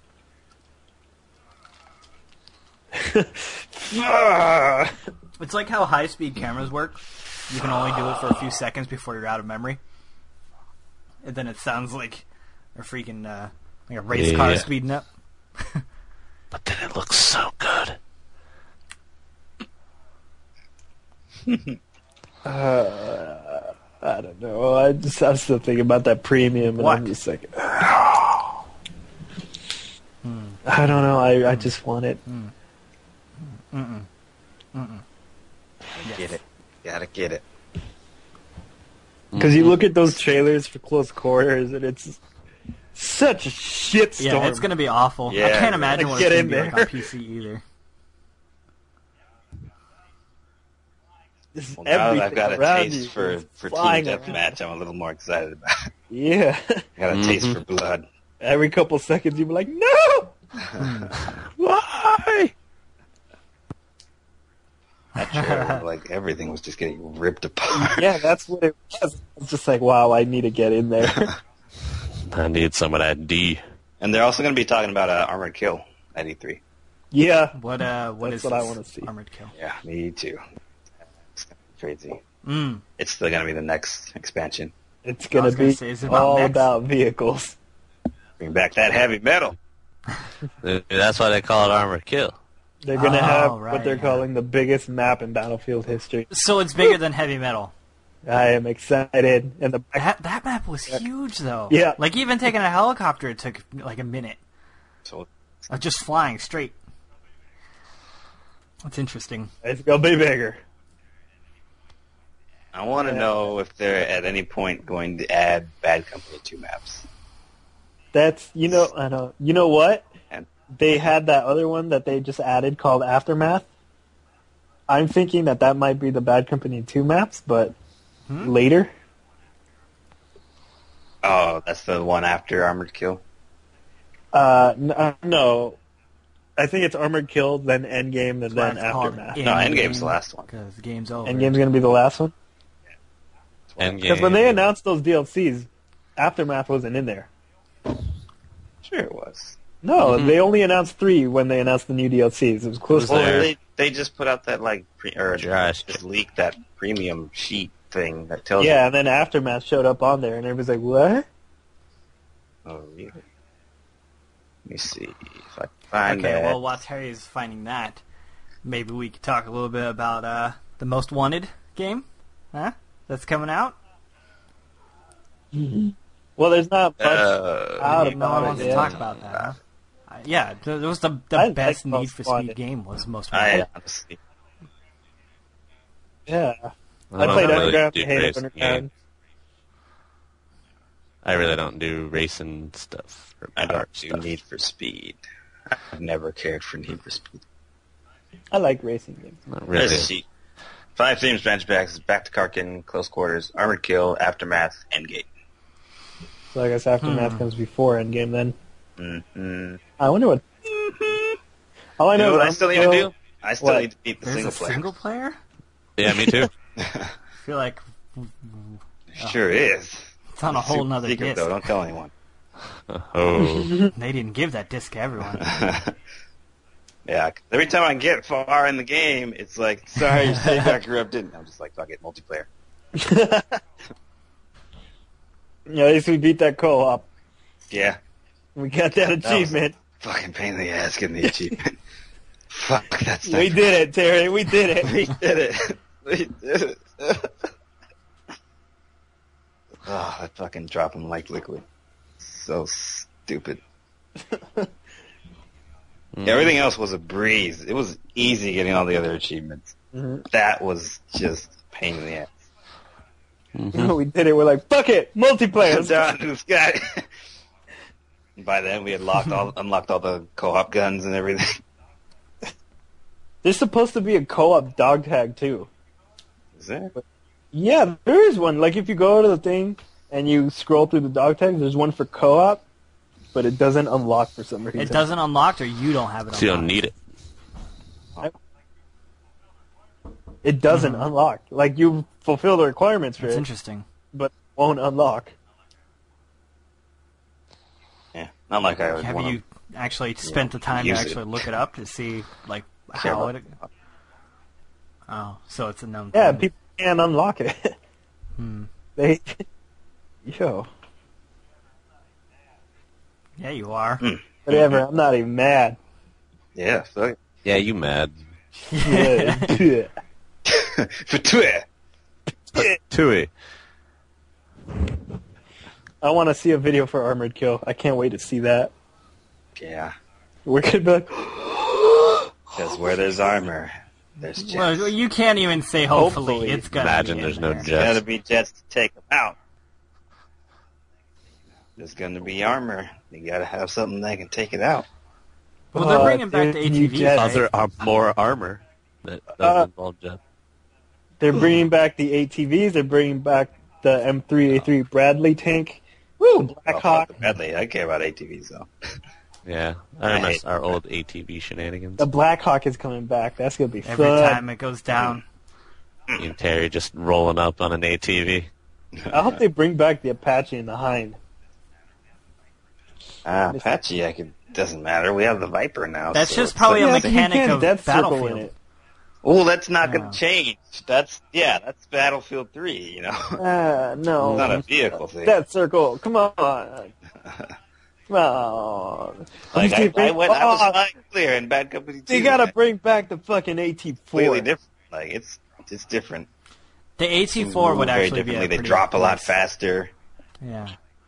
It's like how high-speed cameras work. You can only do it for a few seconds before you're out of memory, and then it sounds like a freaking like a race car speeding up. But then it looks so good. I don't know. I'm still thinking about that premium, and What? I'm just like, I don't know. I just want it. Get it. Gotta get it. Because you look at those trailers for Close Quarters, and it's such a shitstorm. Yeah, it's gonna be awful. I Yeah, can't imagine like, what get it's in gonna be like there. on PC either. This is Well, now that I've everything got a around taste you for is Team flying around. Deathmatch, I'm a little more excited about it. Yeah. Got a taste for blood. Every couple seconds you'd be like, no! Why? That trailer, like everything was just getting ripped apart. Yeah, that's what it was. It's just like, wow, I need to get in there. I need some of that D. And they're also going to be talking about Armored Kill at E3. Yeah. What That's is what I this wanna see. Armored Kill? Yeah, me too. It's gonna be crazy. Mm. It's still going to be the next expansion. It's I going was to gonna be say, is it about all mechs? about vehicles. Bring back that heavy metal. That's why they call it Armored Kill. They're going to have right, what they're yeah. calling the biggest map in Battlefield history. So it's bigger than Heavy Metal. I am excited. And the That map was huge, though. Yeah. Like, even taking a helicopter, it took, like, a minute. So Of just flying straight. That's interesting. it's going to be bigger. I want to know if they're at any point going to add Bad Company 2 maps. That's, I know. You know what? And They had that other one that they just added called Aftermath. I'm thinking that might be the Bad Company 2 maps, but later. oh, that's the one after Armored Kill. No. I think it's Armored Kill, then Endgame, and then Aftermath. No, Endgame's the last one. Because the game's over. Endgame's going to be the last one? Because when they Endgame. announced those DLCs, Aftermath wasn't in there. Sure it was. No, they only announced 3 when they announced the new DLCs. It was close Was to there? Well, they just put out that Josh. just leaked that premium sheet thing that tells Yeah, and then Aftermath showed up on there, and everybody's like, what? you. Oh, really? Let me see if I can find Okay, that. well, while Terry's finding that, maybe we could talk a little bit about the Most Wanted game, huh? That's coming out. Well, there's not much out No one about wants it to yet. talk about that. Huh? Yeah, it was the I like best Need Most for Wanted. Speed game was Most I Wanted. honestly, Yeah. I I don't played really Underground. do I hated racing Underground. games. I really don't do racing stuff or I car don't do stuff. Need for Speed. I've never cared for Need for Speed. I like racing games. Not There's really. a sheet. 5 themes, branch packs, Back to Karkin, Close Quarters, Armored Kill, Aftermath, Endgame. So I guess Aftermath comes before Endgame then. Mm-hmm. I wonder what... All I You know know what I is still need to do? I still What? need to beat the There's single a player. single player? Yeah, me too. I feel like Sure is. it's on a whole Super nother secret, disc. though. Don't tell anyone. Oh, They didn't give that disc to everyone. Yeah, 'cause every time I get far in the game, it's like, sorry, your save got corrupted. I'm just like, fuck it, multiplayer. Yeah, at least we beat that co-op. Yeah, We got that was- achievement. fucking pain in the ass getting the achievement. Fuck, that's We did it, Terry. We did it. We did it. We did it. Oh, that fucking dropping like liquid. So stupid. Everything else was a breeze. It was easy getting all the other achievements. That was just a pain in the ass. We did it. We're like, fuck it, multiplayer. Down to the sky. By then, we had unlocked all the co-op guns and everything. There's supposed to be a co-op dog tag too. Is there? Yeah, there is one. Like if you go to the thing and you scroll through the dog tags, there's one for co-op, but it doesn't unlock for some reason. It doesn't unlock, or you don't have it so you don't unlocked? need it. It doesn't unlock. Like you fulfill the requirements for That's it, interesting. but it won't unlock. Yeah, not like I would Have want you actually spent the time to use it. actually look it up to see like how it? Oh, so it's a known Yeah, thing. people can't unlock it. They, yo, Yeah, you are. whatever. I'm not even mad. Yeah, fuck Yeah, you mad. Yeah. for Twitter. Tui. I want to see a video for Armored Kill. I can't wait to see that. Yeah, We're gonna be like, because where there's armor, there's jets. Well, you can't even say hopefully. Hopefully. It's gonna Imagine be there's in no there. jets. Gotta be jets to take them out. There's gonna be armor. You gotta have something that can take it out. Well, they're bringing back the there's new ATVs. jets. right? Other more armor that doesn't involve jets. They're bringing back the ATVs. They're bringing back the M3A3 Bradley tank. Woo! Black Hawk. Fuck the Bradley. I care about ATVs though. Yeah, I miss our old ATV shenanigans. The Black Hawk is coming back. That's gonna be Every fun. time it goes down. You and Terry just rolling up on an ATV. I hope they bring back the Apache and the Hind. Apache, doesn't matter. We have the Viper now. That's so just it's probably a like- mechanic of Death Circle in Battlefield. it. Oh, that's not Yeah. going to change. That's Battlefield 3, you know. No. It's not a vehicle thing. Death Circle. Come on. Come on. Like, I was Oh, flying clear in Bad Company 2. they gotta bring back the fucking AT4. completely different. Like, it's different. The AT4 would Very actually be differently. a They pretty drop a lot nice- faster. Yeah.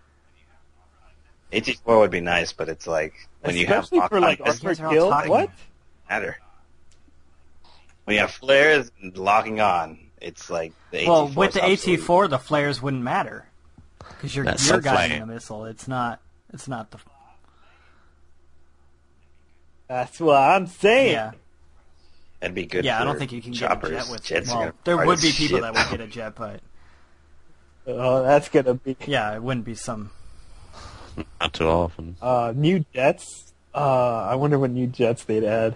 AT4 would be nice, but it's like when you have Especially for like lock-on Arthur These are all Kill. talking. What? matter. When you have flares and locking on, it's like the AT4. Well, with is the obsolete. AT4, the flares wouldn't matter because you're That's so guiding flat. the missile. It's not the. That's what I'm saying. Yeah. That'd be good. Yeah, I for don't think you can choppers. get a jet with. Jets are Well, gonna there fire would the be people shit that would out. get a jet, but Oh, that's gonna be yeah, it wouldn't be some. Not too often. new jets. I wonder what new jets they'd add.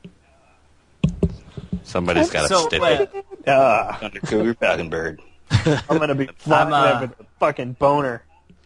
Somebody's got to So stiff it. Thunder Cougar, Falcon Bird. I'm gonna be flying I'm, there with a fucking boner.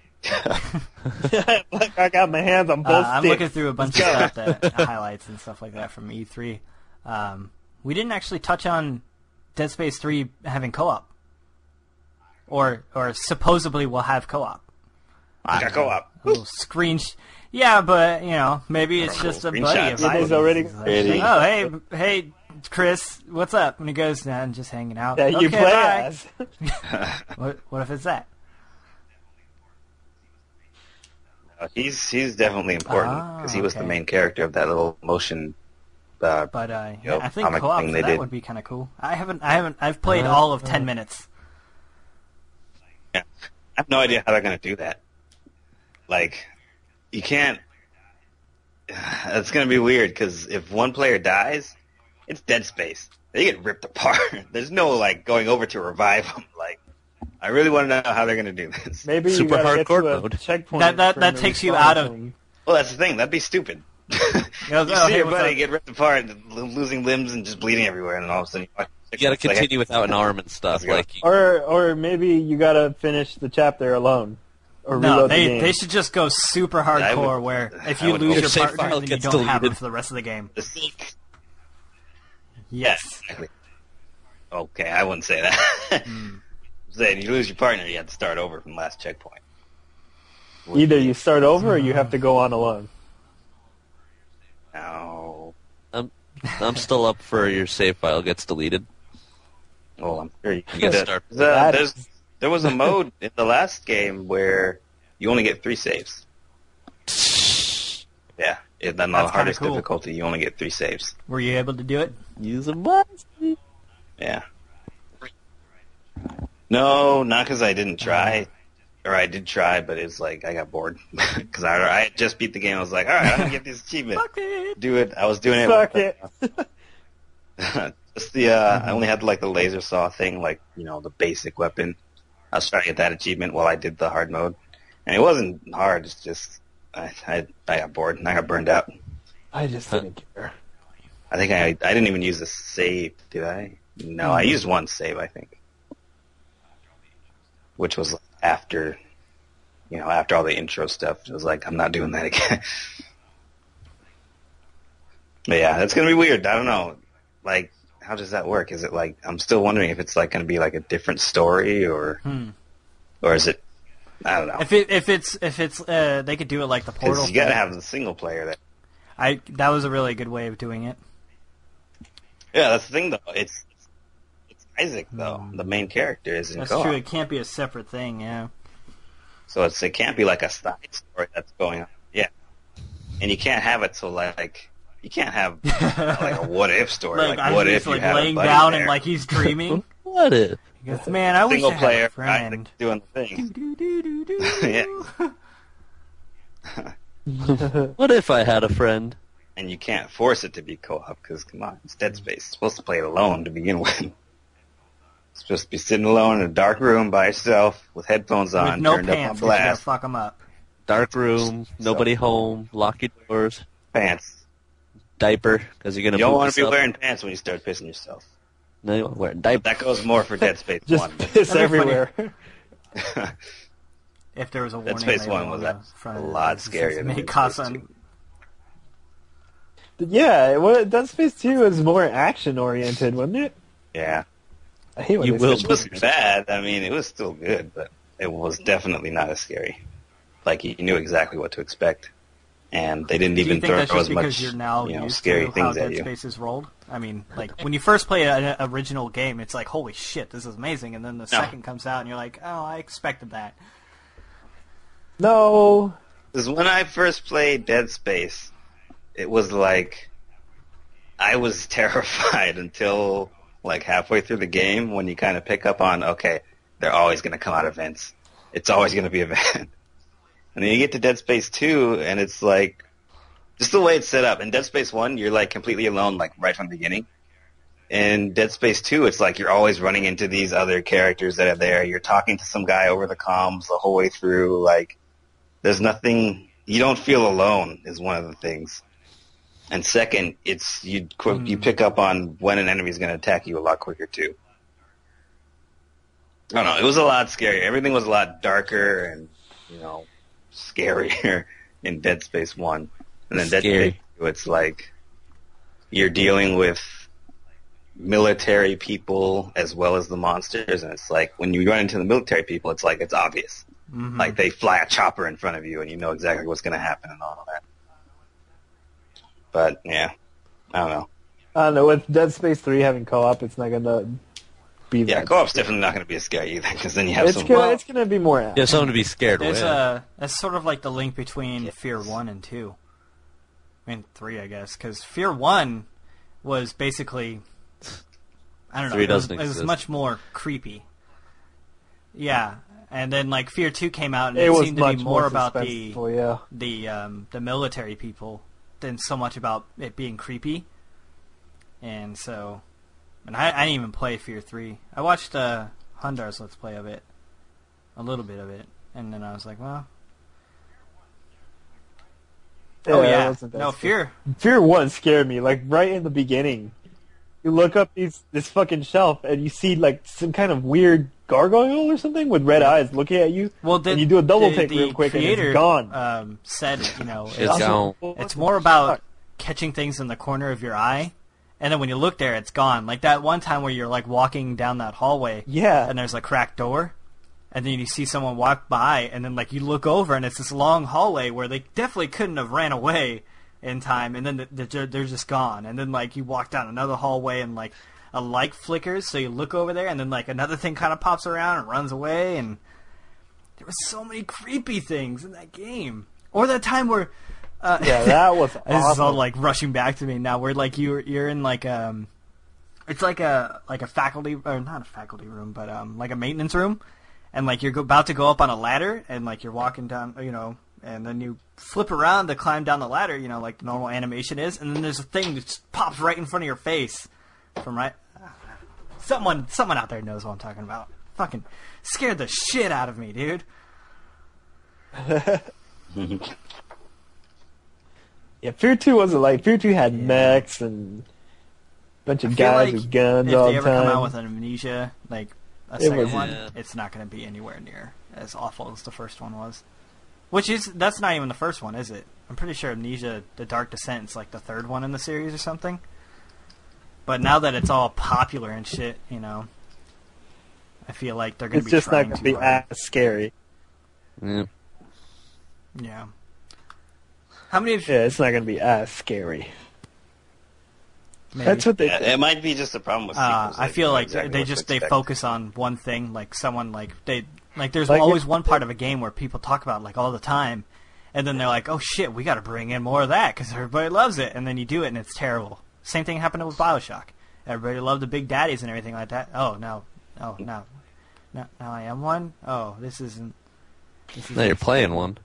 Look, I got my hands on both I'm sticks. looking through a bunch of stuff that highlights and stuff like that from E3. We didn't actually touch on Dead Space 3 having co-op, or supposedly will have co-op. I got co-op. A little screen. Yeah, but maybe it's just a buddy Screenshots. of It is Ivy's. already- He's like, Really? oh, hey, Chris, what's up? And he goes, nah, I'm just hanging out. that you Okay, play bye. as. What if it's that? He's definitely important because he was the okay. main character of that little motion. But Yep, I think comic co-op thing for they that did. would be kind of cool. I've played all of 10 minutes. Yeah. I have no idea how they're going to do that. Like, you can't. It's going to be weird because if one player dies, it's Dead Space. They get ripped apart. There's no like going over to revive them. Like, I really want to know how they're going to do this. Maybe you Super gotta get hardcore to a mode. checkpoint. That for him to takes you respawn out of- from. Well, that's the thing. That'd be stupid. goes, You "Oh, see hey, your what's buddy up?" get ripped apart, and losing limbs and just bleeding everywhere, and all of a sudden You got to it's like, continue without an arm and stuff. Let's go. Like, Or maybe you gotta finish the chapter alone. Or No, reload the they game. should just go super I would- hardcore where if I you would lose hope your so. Your save partner, file then you gets don't have them deleted. for the rest of the game. The seek. Yes. Exactly. Okay, I wouldn't say that. Saying you lose your partner, you have to start over from the last checkpoint. Either you start over or you have to go on alone. No. I'm still up for your save file gets deleted. Well, I'm sure you can You get gotta that. start. There was a mode in the last game where you only get 3 saves. Yeah. On the That's kinda hardest cool. difficulty, you only get 3 saves. Were you able to do it? Use a bus. Yeah. No, not because I didn't try. Or I did try, but it's like I got bored. Because I had just beat the game. I was like, alright, I'm going to get this achievement. Fuck it. Do it. I was doing it. Fuck it. Just the, I only had like the laser saw thing, like, the basic weapon. I was trying to get that achievement while I did the hard mode. And it wasn't hard, it's just, I got bored and I got burned out. I just didn't care. I think I didn't even use a save, did I? No, I used one save, I think. Which was after, after all the intro stuff. It was like, I'm not doing that again. But yeah, that's gonna be weird. I don't know. Like, how does that work? Is it like, I'm still wondering if it's like gonna be like a different story or is it, I don't know. If it's they could do it like the Portal. Because you gotta thing. have the single player that. That was a really good way of doing it. Yeah, that's the thing though. It's Isaac though. The main character is in That's co-op. true. It can't be a separate thing. Yeah. So it can't be like a side story that's going on. Yeah. And you can't have it so like, you can't have like a what if story. Like, Like, what Isaac's, if you like had laying a buddy down there? and like he's dreaming. What if? He goes, man, I wish Single I had player a friend. Isaac doing the thing. Do-do-do-do-do. Yeah. What if I had a friend? And you can't force it to be co-op because, come on, it's Dead Space. It's supposed to play it alone to begin with. Supposed to be sitting alone in a dark room by yourself with headphones on, With no turned up on pants, 'cause you gotta blast. fuck them up. Dark room, nobody home, lock your doors, Pants. diaper, because you're going You to don't want to be wearing pants when you start pissing yourself. No, you want to wear a diaper. That goes more for Dead Space Just 1. piss That'd be funny. everywhere. If there was a warning Dead Space label 1 on was the a front of it, lot it says, scarier than "May Dead cause Space an-" 2. Yeah, Dead Space 2 is more action-oriented, wasn't it? Yeah. I hate when You they will say It wasn't bad. I mean, it was still good, but it was definitely not as scary. Like, you knew exactly what to expect. And they didn't Do you even think throw that's just as because much, you're now used scary to how things at Dead you. Space is rolled? I mean, like, when you first play an original game, it's like, holy shit, this is amazing, and then the second comes out, and you're like, oh, I expected that. No. Because when I first played Dead Space, it was like, I was terrified until, like, halfway through the game when you kind of pick up on, okay, they're always going to come out of vents. It's always going to be a vent. And then you get to Dead Space 2, and it's like, just the way it's set up. In Dead Space 1, you're, like, completely alone, like, right from the beginning. In Dead Space 2, it's like you're always running into these other characters that are there. You're talking to some guy over the comms the whole way through. Like, there's nothing, you don't feel alone is one of the things. And second, it's, you pick up on when an enemy's going to attack you a lot quicker, too. I don't know, it was a lot scarier. Everything was a lot darker and, scarier in Dead Space 1. And then Dead Space 2, it's like you're dealing with military people as well as the monsters, and it's like when you run into the military people, it's like it's obvious. Mm-hmm. Like they fly a chopper in front of you and you know exactly what's going to happen and all of that. But, yeah, I don't know. I don't know, with Dead Space 3 having co-op, it's not gonna be that. Yeah, co-op's definitely not going to be as scary either, because then you have It's some... it's gonna be more. Yeah, someone to be scared There's with. that's sort of like the link between Fear 1 and 2. I mean, 3, I guess, because Fear 1 was basically, I don't know, 3 it was doesn't exist. much more creepy. Yeah, and then like Fear 2 came out, and It it was seemed to be much more more about suspenseful, the military people than so much about it being creepy. And so, and I didn't even play Fear 3. I watched Hundar's Let's Play of it, a little bit of it, and then I was like, well, oh it yeah, wasn't that no scary. Fear. Fear 1 scared me, like, right in the beginning. You look up this fucking shelf, and you see, like, some kind of weird gargoyle or something with red eyes looking at you, Well, and you do a double take the real quick, and creator, it's gone. Said, It's gone. it's more about catching things in the corner of your eye, and then when you look there, it's gone. Like that one time where you're like walking down that hallway, Yeah. and there's a cracked door, and then you see someone walk by, and then like you look over, and it's this long hallway where they definitely couldn't have ran away in time, and then they're just gone. And then like you walk down another hallway, and like a light flickers, so you look over there, and then like another thing kind of pops around and runs away, and there were so many creepy things in that game. Or that time where Yeah, that was this is all awesome. like rushing back to me now. Where like you're in like it's like a faculty, or not a faculty room, but like a maintenance room, and like you're about to go up on a ladder, and like you're walking down, and then you flip around to climb down the ladder, like the normal animation is, and then there's a thing that just pops right in front of your face from right. Someone out there knows what I'm talking about. Fucking scared the shit out of me, dude. Yeah, Fear 2 wasn't like, Fear 2 had mechs and a bunch of I feel guys like with guns if all they the ever come out time. with an Amnesia, like a It second was- one, Yeah. it's not going to be anywhere near as awful as the first one was. That's not even the first one, is it? I'm pretty sure Amnesia: The Dark Descent is like the third one in the series or something. But now that it's all popular and shit, I feel like they're going to It's be just not trying going to too be hard. as scary. Yeah. Yeah. How many of Yeah, it's not going to be as scary. maybe? That's what they. Yeah, it might be just a problem with sequels. I feel you know like exactly they what to just they expect. focus on one thing, like someone there's Like always if- one part of a game where people talk about like all the time, and then they're like, oh shit, we got to bring in more of that because everybody loves it, and then you do it and it's terrible. Same thing happened with BioShock. Everybody loved the big daddies and everything like that. Now I am one. Oh, this isn't. Now you're playing one.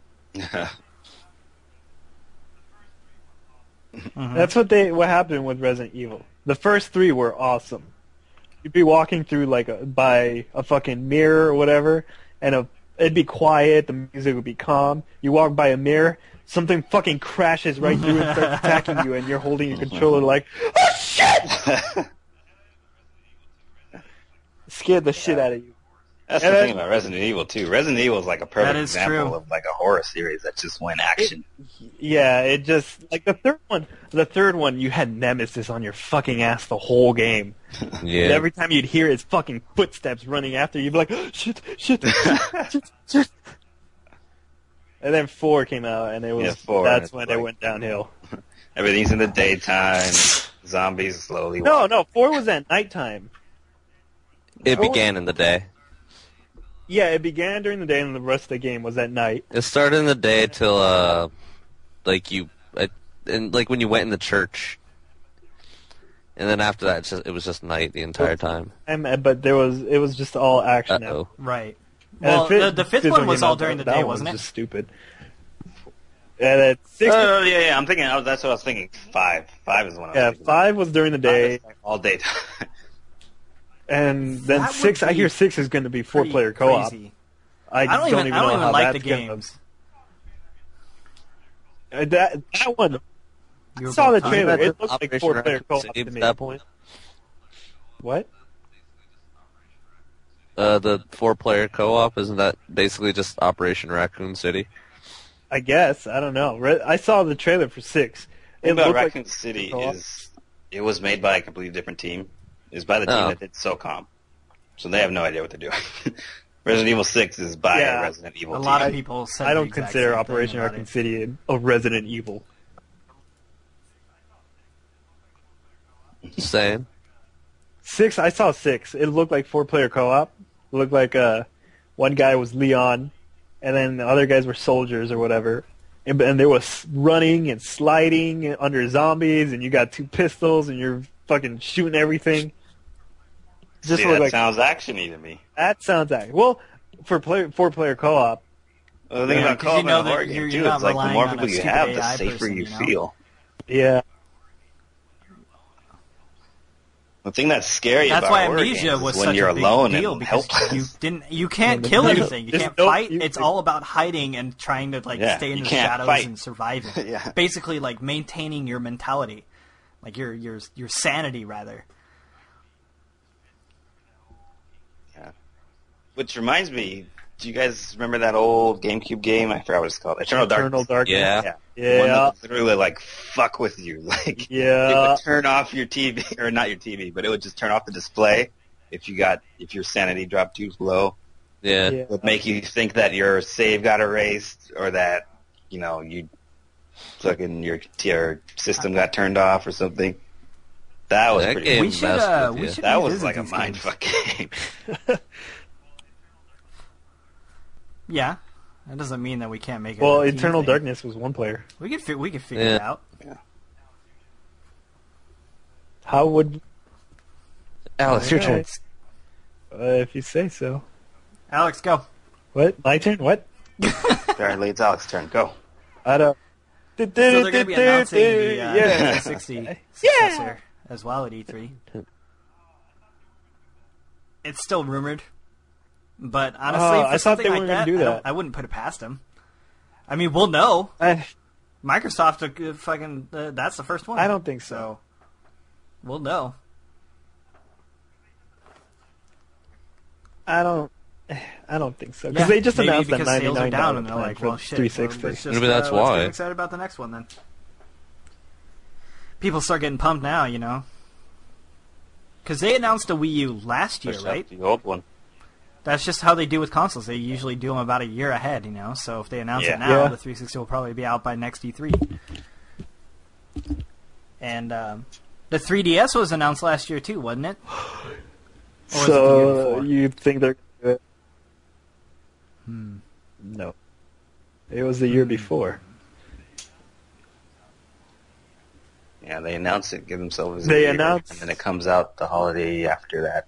Mhm. That's what happened with Resident Evil. The first 3 were awesome. you'd be walking through by a fucking mirror or whatever, and it'd be quiet. The music would be calm. You walk by a mirror, something fucking crashes right through and starts attacking you, and you're holding your controller like, oh shit! Scared the shit out of you. That's the thing about Resident Evil 2. Resident Evil is like a perfect example true. of like a horror series that just went action. It just like the third one, you had Nemesis on your fucking ass the whole game. Yeah. And every time you'd hear his fucking footsteps running after you, you'd be like, oh, shit. And then 4 came out, and that's when it went downhill. Everything's in the daytime. Zombies slowly. No, 4 was at nighttime. It began in the day. Yeah, it began during the day, and the rest of the game was at night. It started in the day till when you went in the church, and then after that, it was just night the entire time. But it was just all action. Uh-oh. Right. And Well, the fifth one was all during the day, wasn't it? Just stupid. And at 6, yeah. I'm thinking. That's what I was thinking. 5. 5 is the one. I was thinking. 5 was during the day, All day. and then That would 6. I be hear 6 is going to be 4-player Pretty co-op. crazy. I don't even know how like the that's gonna- games. That one. You were saw both the talking trailer. about It looks like Operation 4-player Raccoon co-op City to at me. that point. What? The 4-player co-op, isn't that basically just Operation Raccoon City? I guess. I don't know. I saw the trailer for 6. The thing about looked Raccoon like City co-op. is it was made by a completely different team. It was by the team Oh. that did SOCOM. So they have no idea what they're doing. Resident Evil 6 is by Yeah. a Resident Evil A team. lot of people said I the don't exact consider same thing Operation about Raccoon it. City a Resident Evil. Just saying. 6, I saw 6. It looked like 4-player co-op. It looked like one guy was Leon, and then the other guys were soldiers or whatever. And there was running and sliding under zombies, and you got 2 pistols, and you're fucking shooting everything. Just See, looked that like sounds actiony to me. that sounds like well for 4-player co-op. Well, the thing Yeah, about 'cause you co-op know in a that horror you're game, too, not it's like the relying more on a people you stupid have, the AI safer person, you you know? feel. Yeah, The thing that's scary That's about why horror Amnesia games was is when such you're a big alone deal and because helpless. you can't Yeah, kill there's- anything. You there's can't no- fight. you- It's all about hiding and trying to Yeah, stay in you the can't shadows fight. and surviving. Yeah. Basically, maintaining your mentality, your sanity rather. Which reminds me, do you guys remember that old GameCube game? I forgot what it's called. Eternal Eternal Darkness. Darkness. Yeah. The one Yeah, that would literally like fuck with you. Like it yeah. would turn off your TV, or not your TV, but it would just turn off the display if your sanity dropped too low. Yeah. Yeah. It would make you think that your save got erased, or that you fucking your system got turned off or something. That was That pretty. game We should, messed with we you. should That was revisit like a these mind games. fuck game. Yeah, that doesn't mean that we can't make it. Well, a team Eternal thing. Darkness was 1-player. We could figure Yeah. it out. How would Alex, your turn. if you say so? Alex, go. What? My turn? What? Apparently, it's Alex's turn. Go. I don't. So they're going to be announcing the yeah. 360 successor as well at E3. It's still rumored, but honestly, Oh, for I thought something they like weren't gonna that, do that. I wouldn't put it past them. I mean, we'll know. Microsoft, fucking, that's the first one. I don't think so. So we'll know. I don't think so because Yeah, they just maybe announced that because sales are $99 down, and they're plan like, for "Well, shit, 360. let's just, Maybe that's let's why. get excited about the next one then." People start getting pumped now, because they announced a Wii U last year, Push right? up the old one. That's just how they do with consoles. They usually do them about a year ahead, So if they announce Yeah. it now, Yeah. the 360 will probably be out by next E3. And the 3DS was announced last year too, wasn't it? Or was it the year So before? you think they're gonna do it? Hmm. No, it was the year before. Yeah, they announce it, give themselves. They a year, announce- and then it comes out the holiday after that.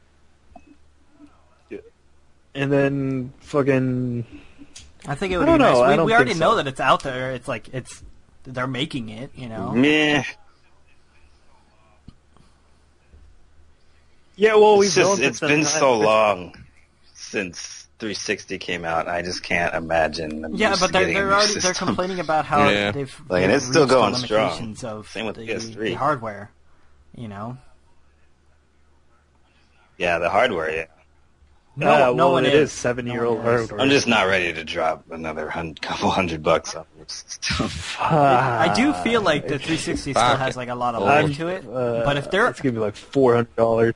And then fucking I think it would I be don't know. I nice. don't We already think know so. that it's out there. It's like they're making it, Meh. Yeah, well, It's been so long since 360 came out. I just can't imagine. them Yeah, used but to they're getting a new they're system. complaining about how Yeah. they've And it's still reached the going strong. limitations of Same with the PS3. hardware. You know, Yeah, the hardware. Yeah, no one it is. is 7-year-old No one is. hardware. I'm just not ready to drop another couple $100 on new system. I do feel like the 360 still Fuck has it. like a lot of I'm- life to it, but if they're it's gonna be like $400.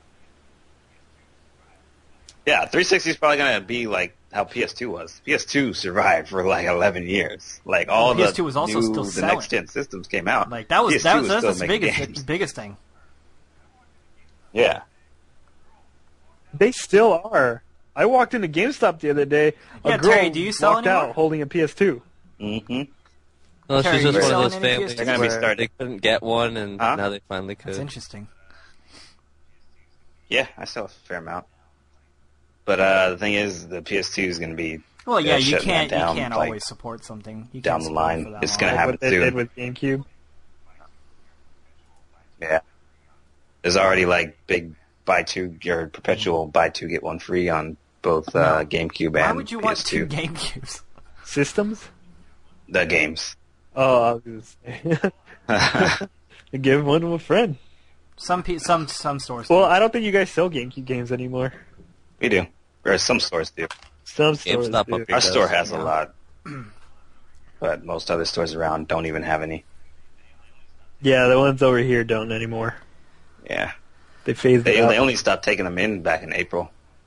Yeah, 360 is probably gonna be like how PS2 was. PS2 survived for like 11 years. Like all PS2 the was also new, still the selling. next gen systems came out. like that was PS2 that's still the making games. biggest thing. Yeah, They still are. I walked into GameStop the other day. Yeah, A girl Terry, do you sell walked anymore? out holding a PS2. mm-hmm. Well, Terry, she's just you one selling of those any families PS2s? They're gonna be where starting. they couldn't get one, and Huh? now they finally That's could. interesting. Yeah, I sell a fair amount. But the thing is, the PS2 is gonna be Well, yeah, you shutting can't that down, you can't like, always support something. You down can't the support it line. for that It's long. gonna Like happen what they soon. did with GameCube. Yeah. There's already like big buy two or perpetual buy two get one free on both GameCube Why and would you want two PS2. GameCubes? Systems? The games. Oh, I was gonna say. Give one to a friend. Some stores. Well, do. I don't think you guys sell GameCube games anymore. We do. Or some stores do. Some stores GameStop do. up here. Our does. store has a Yeah. lot. But most other stores around don't even have any. Yeah, the ones over here don't anymore. Yeah. They phased They it out. only stopped taking them in back in April.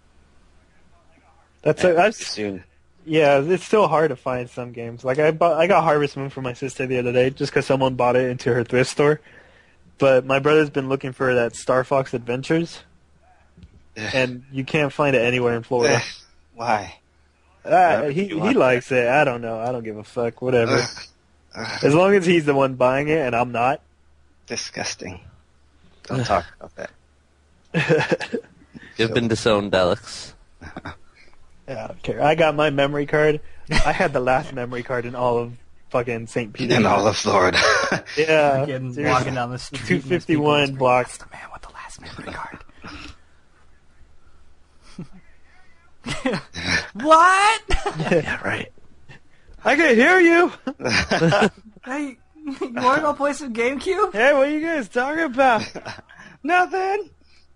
Soon. Yeah, it's still hard to find some games. Like I got Harvest Moon for my sister the other day just because someone bought it into her thrift store. But my brother's been looking for that Star Fox Adventures, and you can't find it anywhere in Florida. Why? He likes it. I don't know. I don't give a fuck. Whatever. As long as he's the one buying it and I'm not. Disgusting. Don't talk about that. You've been disowned, Alex. Yeah, I don't care. I got my memory card. I had the last memory card in all of fucking St. Peter. In all of Florida. Yeah. Getting, seriously. walking down the street. and there's people 251 screaming, blocks. "That's the man with the last memory card." What? Yeah, right. I can hear you. Hey, you want to go play some GameCube? Hey, what are you guys talking about? Nothing.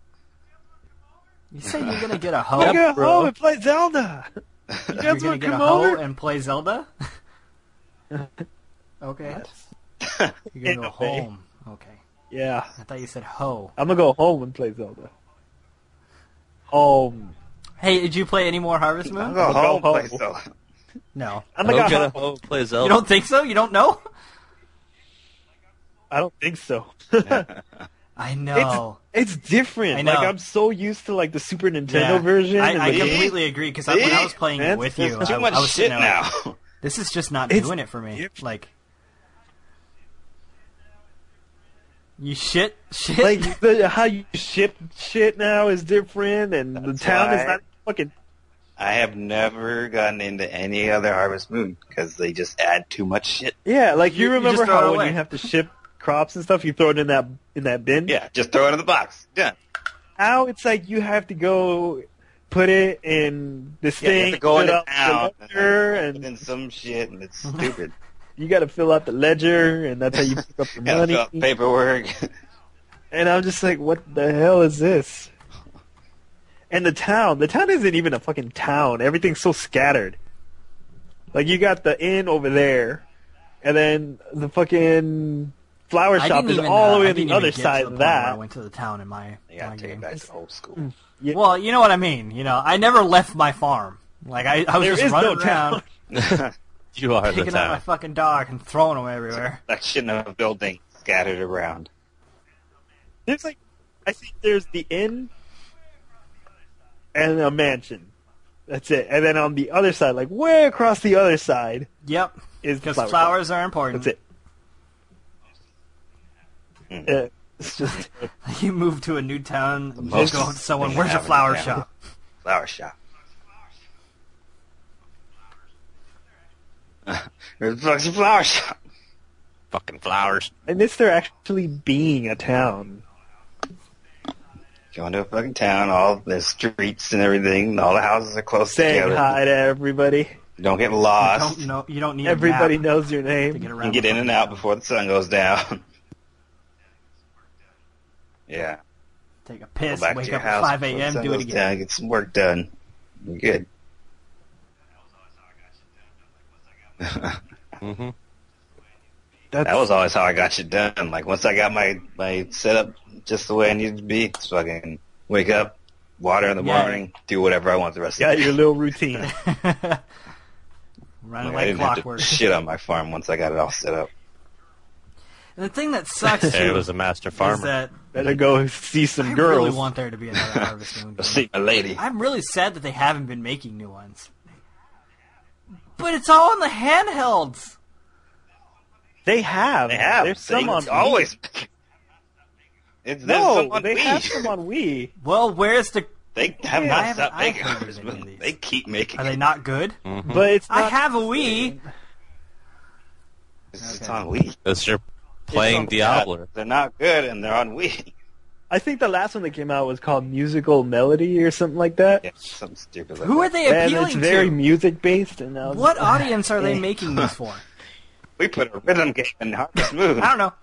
You said you're gonna get a I'm hoe. gonna go bro. home and play Zelda. You You're guys gonna want to get a come hoe over? and play Zelda. Okay. You're In gonna a go way. home. Okay. Yeah, I thought you said hoe. I'm gonna go home and play Zelda. Home. Hey, did you play any more Harvest I'll Moon? go I'll go home. home. Play Zelda. No. I'm Don't gonna get go a home. hoe, play You Zelda. don't think so? You don't know? I don't think so. I know. It's different. I know. Like I'm so used to like the Super Nintendo Yeah. version. and I the game. completely agree because when I was playing it Man, with there's you, Too I much was shit sitting there like, now. this is just not It's doing it for me. different. Like, you shit. Like how you ship shit now is different, and the That's town is why- not fucking. I have never gotten into any other Harvest Moon because they just add too much shit. Yeah, like You you just remember throw it how when away. you have to ship crops and stuff, you throw it in that bin. Yeah, just throw it in the box. Done. Now it's like you have to go put it in this Yeah, you thing, have to go fill into out the town ledger, and and then some shit, and it's stupid. you got to fill out the ledger, and that's how you pick up your Gotta money. fill out paperwork. And I'm just like, what the hell is this? And the town isn't even a fucking town. Everything's so scattered. Like you got the inn over there, and then the fucking flower I shop didn't is even, all the way I on didn't the even other get to side the of point where I that. went to the town in my You gotta take game. it back to old school. Yeah. Well, you know what I mean. You know, I never left my farm. Like I was There just is running no around, town. You are the picking up my town. fucking dog and throwing them everywhere. Section of a building scattered around. There's like, I think there's the inn and a mansion. That's it. And then on the other side, like way across the other side, Yep, is the because flower shop. flowers are important. That's it. Mm. Yeah, it's just You move to a new town, you most go up to someone, thing where's to your have in flower town. shop? Flower shop. Where's the fucking flower shop? Fucking flowers. I miss there actually being a town. Go into a fucking town, all the streets and everything, and all the houses are close Saying together. hi to everybody. Don't get lost. You don't need Everybody a map knows your to name. get You around. can get the in and fucking out town. before the sun goes down. Yeah. Take a Go piss, back to wake your up house at 5 before the a.m., sun do it goes again. down, get some work done. You're good. Mm-hmm. That was always how I got shit done. Like, once I got my setup just the way I needed to be, just fucking wake up, water in the Yeah. morning, do whatever I want the rest of Got the day. your little routine. Running I like didn't have clockwork. to shit on my farm once I got it all set up. And the thing that sucks too Hey, was a master is farmer. that Better go see some I girls. really want there to be another Harvest Moon Go game. see my lady. I'm really sad that they haven't been making new ones. But it's all on the handhelds. They have. They have. There's some They on Wii. always. There's No, some on they Wii. have some on Wii. Well, where's the? They have I not haven't- stopped I making haven't Harvest heard of any Moon. of They these. keep making Are they it. not good? Mhm. But it's I not have a Wii. It's Okay. on Wii. Because you're playing on- Diablo. They're not good, and they're on Wii. I think the last one that came out was called Musical Melody or something like that. Yeah, something stupid like Who are that. they And appealing it's very to? music based. And now What audience are they making these for? We put a rhythm game in Harvest Moon. I don't know.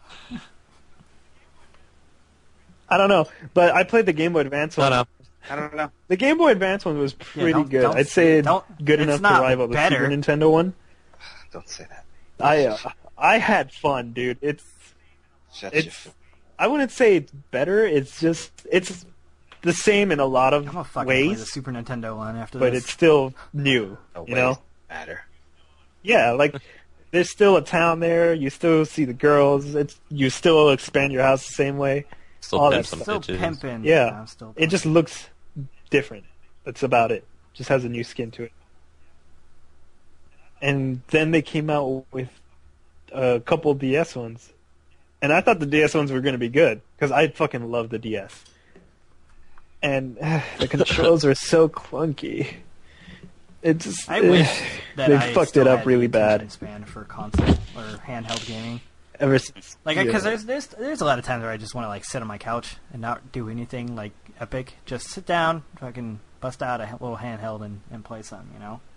I don't know, but I played the Game Boy Advance one. No. I don't know. The Game Boy Advance one was pretty don't- good. don't I'd say don't- good it's enough not to rival the better. Super Nintendo one. Don't say that. I had fun, dude. Shut It's your I wouldn't say it's better. It's the same in a lot I'm of gonna fucking play the ways, Super Nintendo one after but this. it's still new. no You know? matter. Yeah, like there's still a town there. You still see the girls. You still expand your house the same way. Still all pimp that some still bitches. pimping. Yeah. I'm still It just looks different. That's about it. Just has a new skin to it. And then they came out with a couple DS ones. And I thought the DS ones were going to be good because I fucking love the DS. And the controls are so clunky. It just I wish that they I fucked still it up had really the attention bad. span for console or handheld gaming. Ever since Like, yeah. because there's a lot of times where I just want to like sit on my couch and not do anything like epic. Just sit down, fucking bust out a little handheld and play something, you know.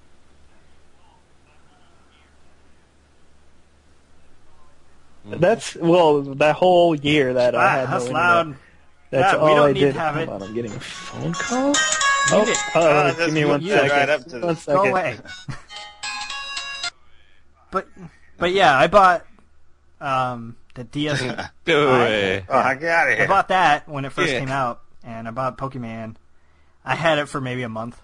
That's that whole year that I had that's no loud. internet. That's Yeah, we all don't I need did. to have it. Hold on, I'm getting a phone call. Mute it. Give me one mute second. right up to One the- second. Go away. but yeah, I bought the DS. Go away. Oh, I got I it. bought that when it first Yeah. came out, and I bought Pokemon. I had it for maybe a month.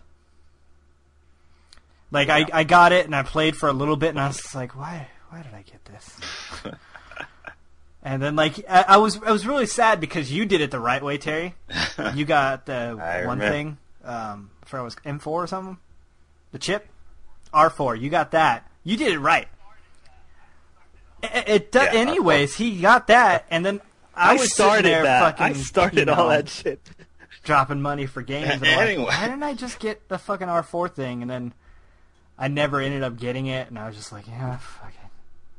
Like I got it and I played for a little bit, and I was just like, why did I get this? And then like I was really sad because you did it the right way, Terry. You got the I one remember. thing for it was M4 or something, the chip R4. You got that. You did it right. Yeah, Anyways, he got that, and then I was sitting started there that. fucking, I started you all know, that shit. dropping money for games. And I'm like, Anyway. why didn't I just get the fucking R4 thing? And then I never ended up getting it, and I was just like, yeah, fuck it.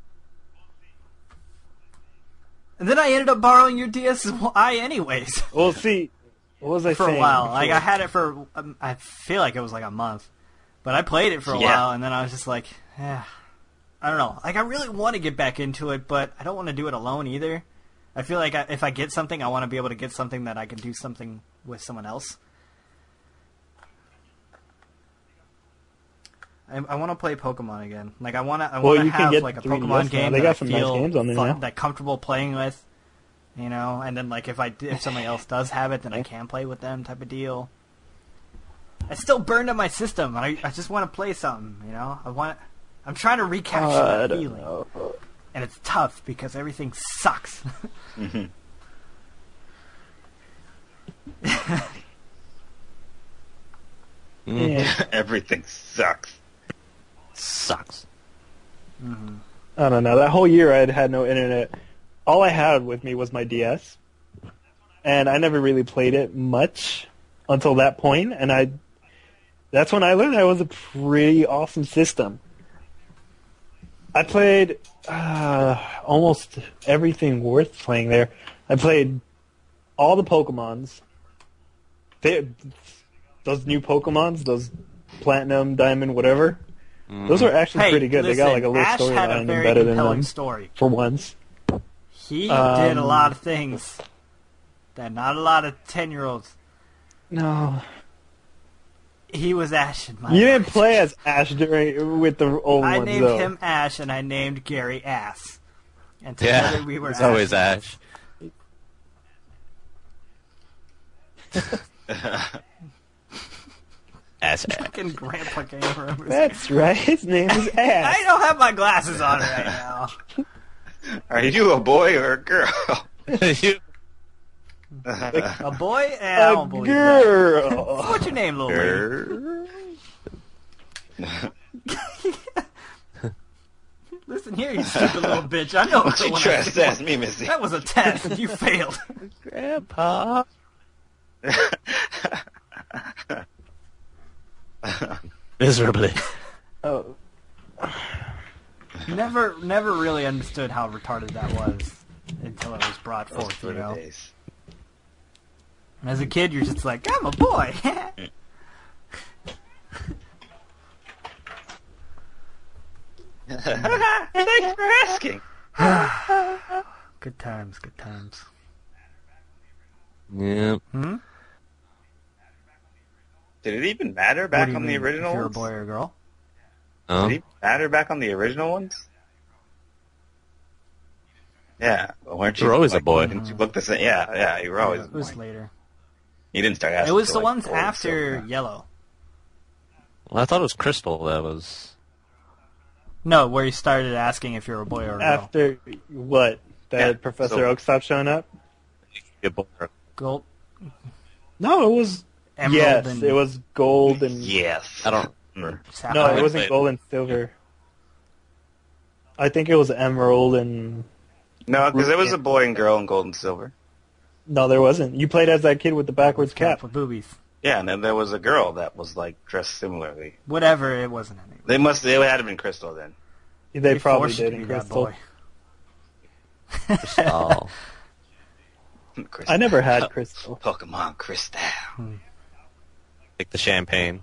And then I ended up borrowing your DSi anyways Well, see, what was I for saying? a while. before? Like I had it for, I feel like it was like a month, but I played it for a Yeah. while, and then I was just like, yeah, I don't know. Like I really want to get back into it, but I don't want to do it alone either. I feel like if I get something, I want to be able to get something that I can do something with someone else. I want to play Pokemon again. Like I want to Well, you can have get like a 3DS Pokemon now. game They that got I some nice feel games on there fun, now. that comfortable playing with, you know. And then like if somebody else does have it, then I can play with them, type of deal. It's still burned in my system. I just want to play something, you know. I'm trying to recapture I that don't feeling, know. and it's tough because everything sucks. Mhm. Yeah. Everything sucks. Sucks. I don't know. That whole year I had no internet. All I had with me was my DS, and I never really played it much until that point. And that's when I learned that it was a pretty awesome system. I played almost everything worth playing there. I played all the Pokemons. those new Pokemons, those Platinum, Diamond, whatever, those are actually Hey, pretty good. listen, they got like a little Ash had a storyline very embedded in compelling them story. for once. He did a lot of things that not a lot of 10-year-olds. No, He was Ash in my you didn't mind. play as Ash with the old I ones named though. him Ash, and I named Gary Ass. And Yeah, together we were it's always Ash. Ash. Ash. Fucking Grandpa can't remember. That's right. His name is Ash. I don't have my glasses on right now. Are you a boy or a girl? You- A boy? I A don't believe that. girl. What's your name, little lady? Listen here, you stupid little bitch. I know Don't you when I try to see one. sass me, Missy. That was a test, and you failed. Grandpa. Miserably. Oh, Never really understood how retarded that was until it was brought Those forth, you Twitter know? days. As a kid, you're just like, I'm a boy. Thanks for asking. Good times, good times. Yeah. Hmm? Did it even matter What back do you on the mean, original if you're a ones? boy or a girl? Oh. Did it matter back on the original ones? Yeah, weren't you? You were always a boy. Didn't you look the same? Yeah, you were always. It was a boy. later. You didn't start asking. It was till, the like, ones gold and after silver. Yellow. Well, I thought it was Crystal that was. No, where you started asking if you're a boy or a girl. after what? That Yeah, Professor so- Oak stopped showing up? Good boy. Gold, No, it was. emerald, Yes, and it was gold and. Yes. I don't. sapphire. No, it I wasn't played- gold and silver. I think it was emerald and. No, because it was a boy and girl in gold and silver. No, there wasn't. You played as that kid with the backwards cap. with boobies. Yeah, and then there was a girl that was like dressed similarly. Whatever, it wasn't any. They had to have been Crystal then. They We probably forced you did to in be that Crystal. boy. Oh. Crystal. I never had Crystal. Pokemon Crystal. Like the champagne.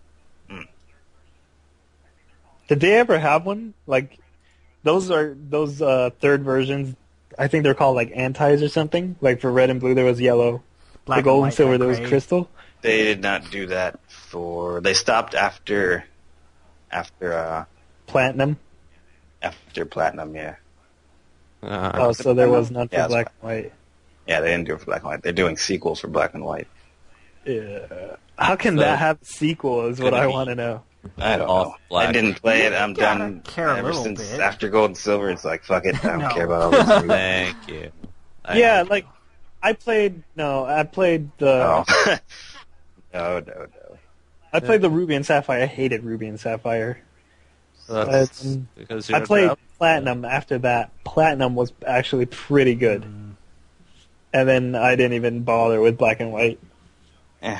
Did they ever have one? Like, those third versions. I think they're called like antis or something. Like for red and blue, there was yellow. Black the gold and white, silver, and there was gray. crystal. They did not do that for. They stopped after Platinum. Platinum. Yeah, Oh, so there was none for Yeah, that's black and white. yeah. They didn't do it for black and white. They're doing sequels for black and white. Yeah. How can So- that have a sequel? Is what Gonna I be- want to know. I don't Off know. black. I didn't play it. I'm gotta done. care a Ever little since bit. after gold and silver, it's like fuck it. I don't No. care about all this. movies. Thank you. Yeah, like I played the Oh. No. I played the Ruby and Sapphire. I hated Ruby and Sapphire. That's Um, because I you're played a- Platinum after that. Platinum was actually pretty good. And then I didn't even bother with black and white. Eh.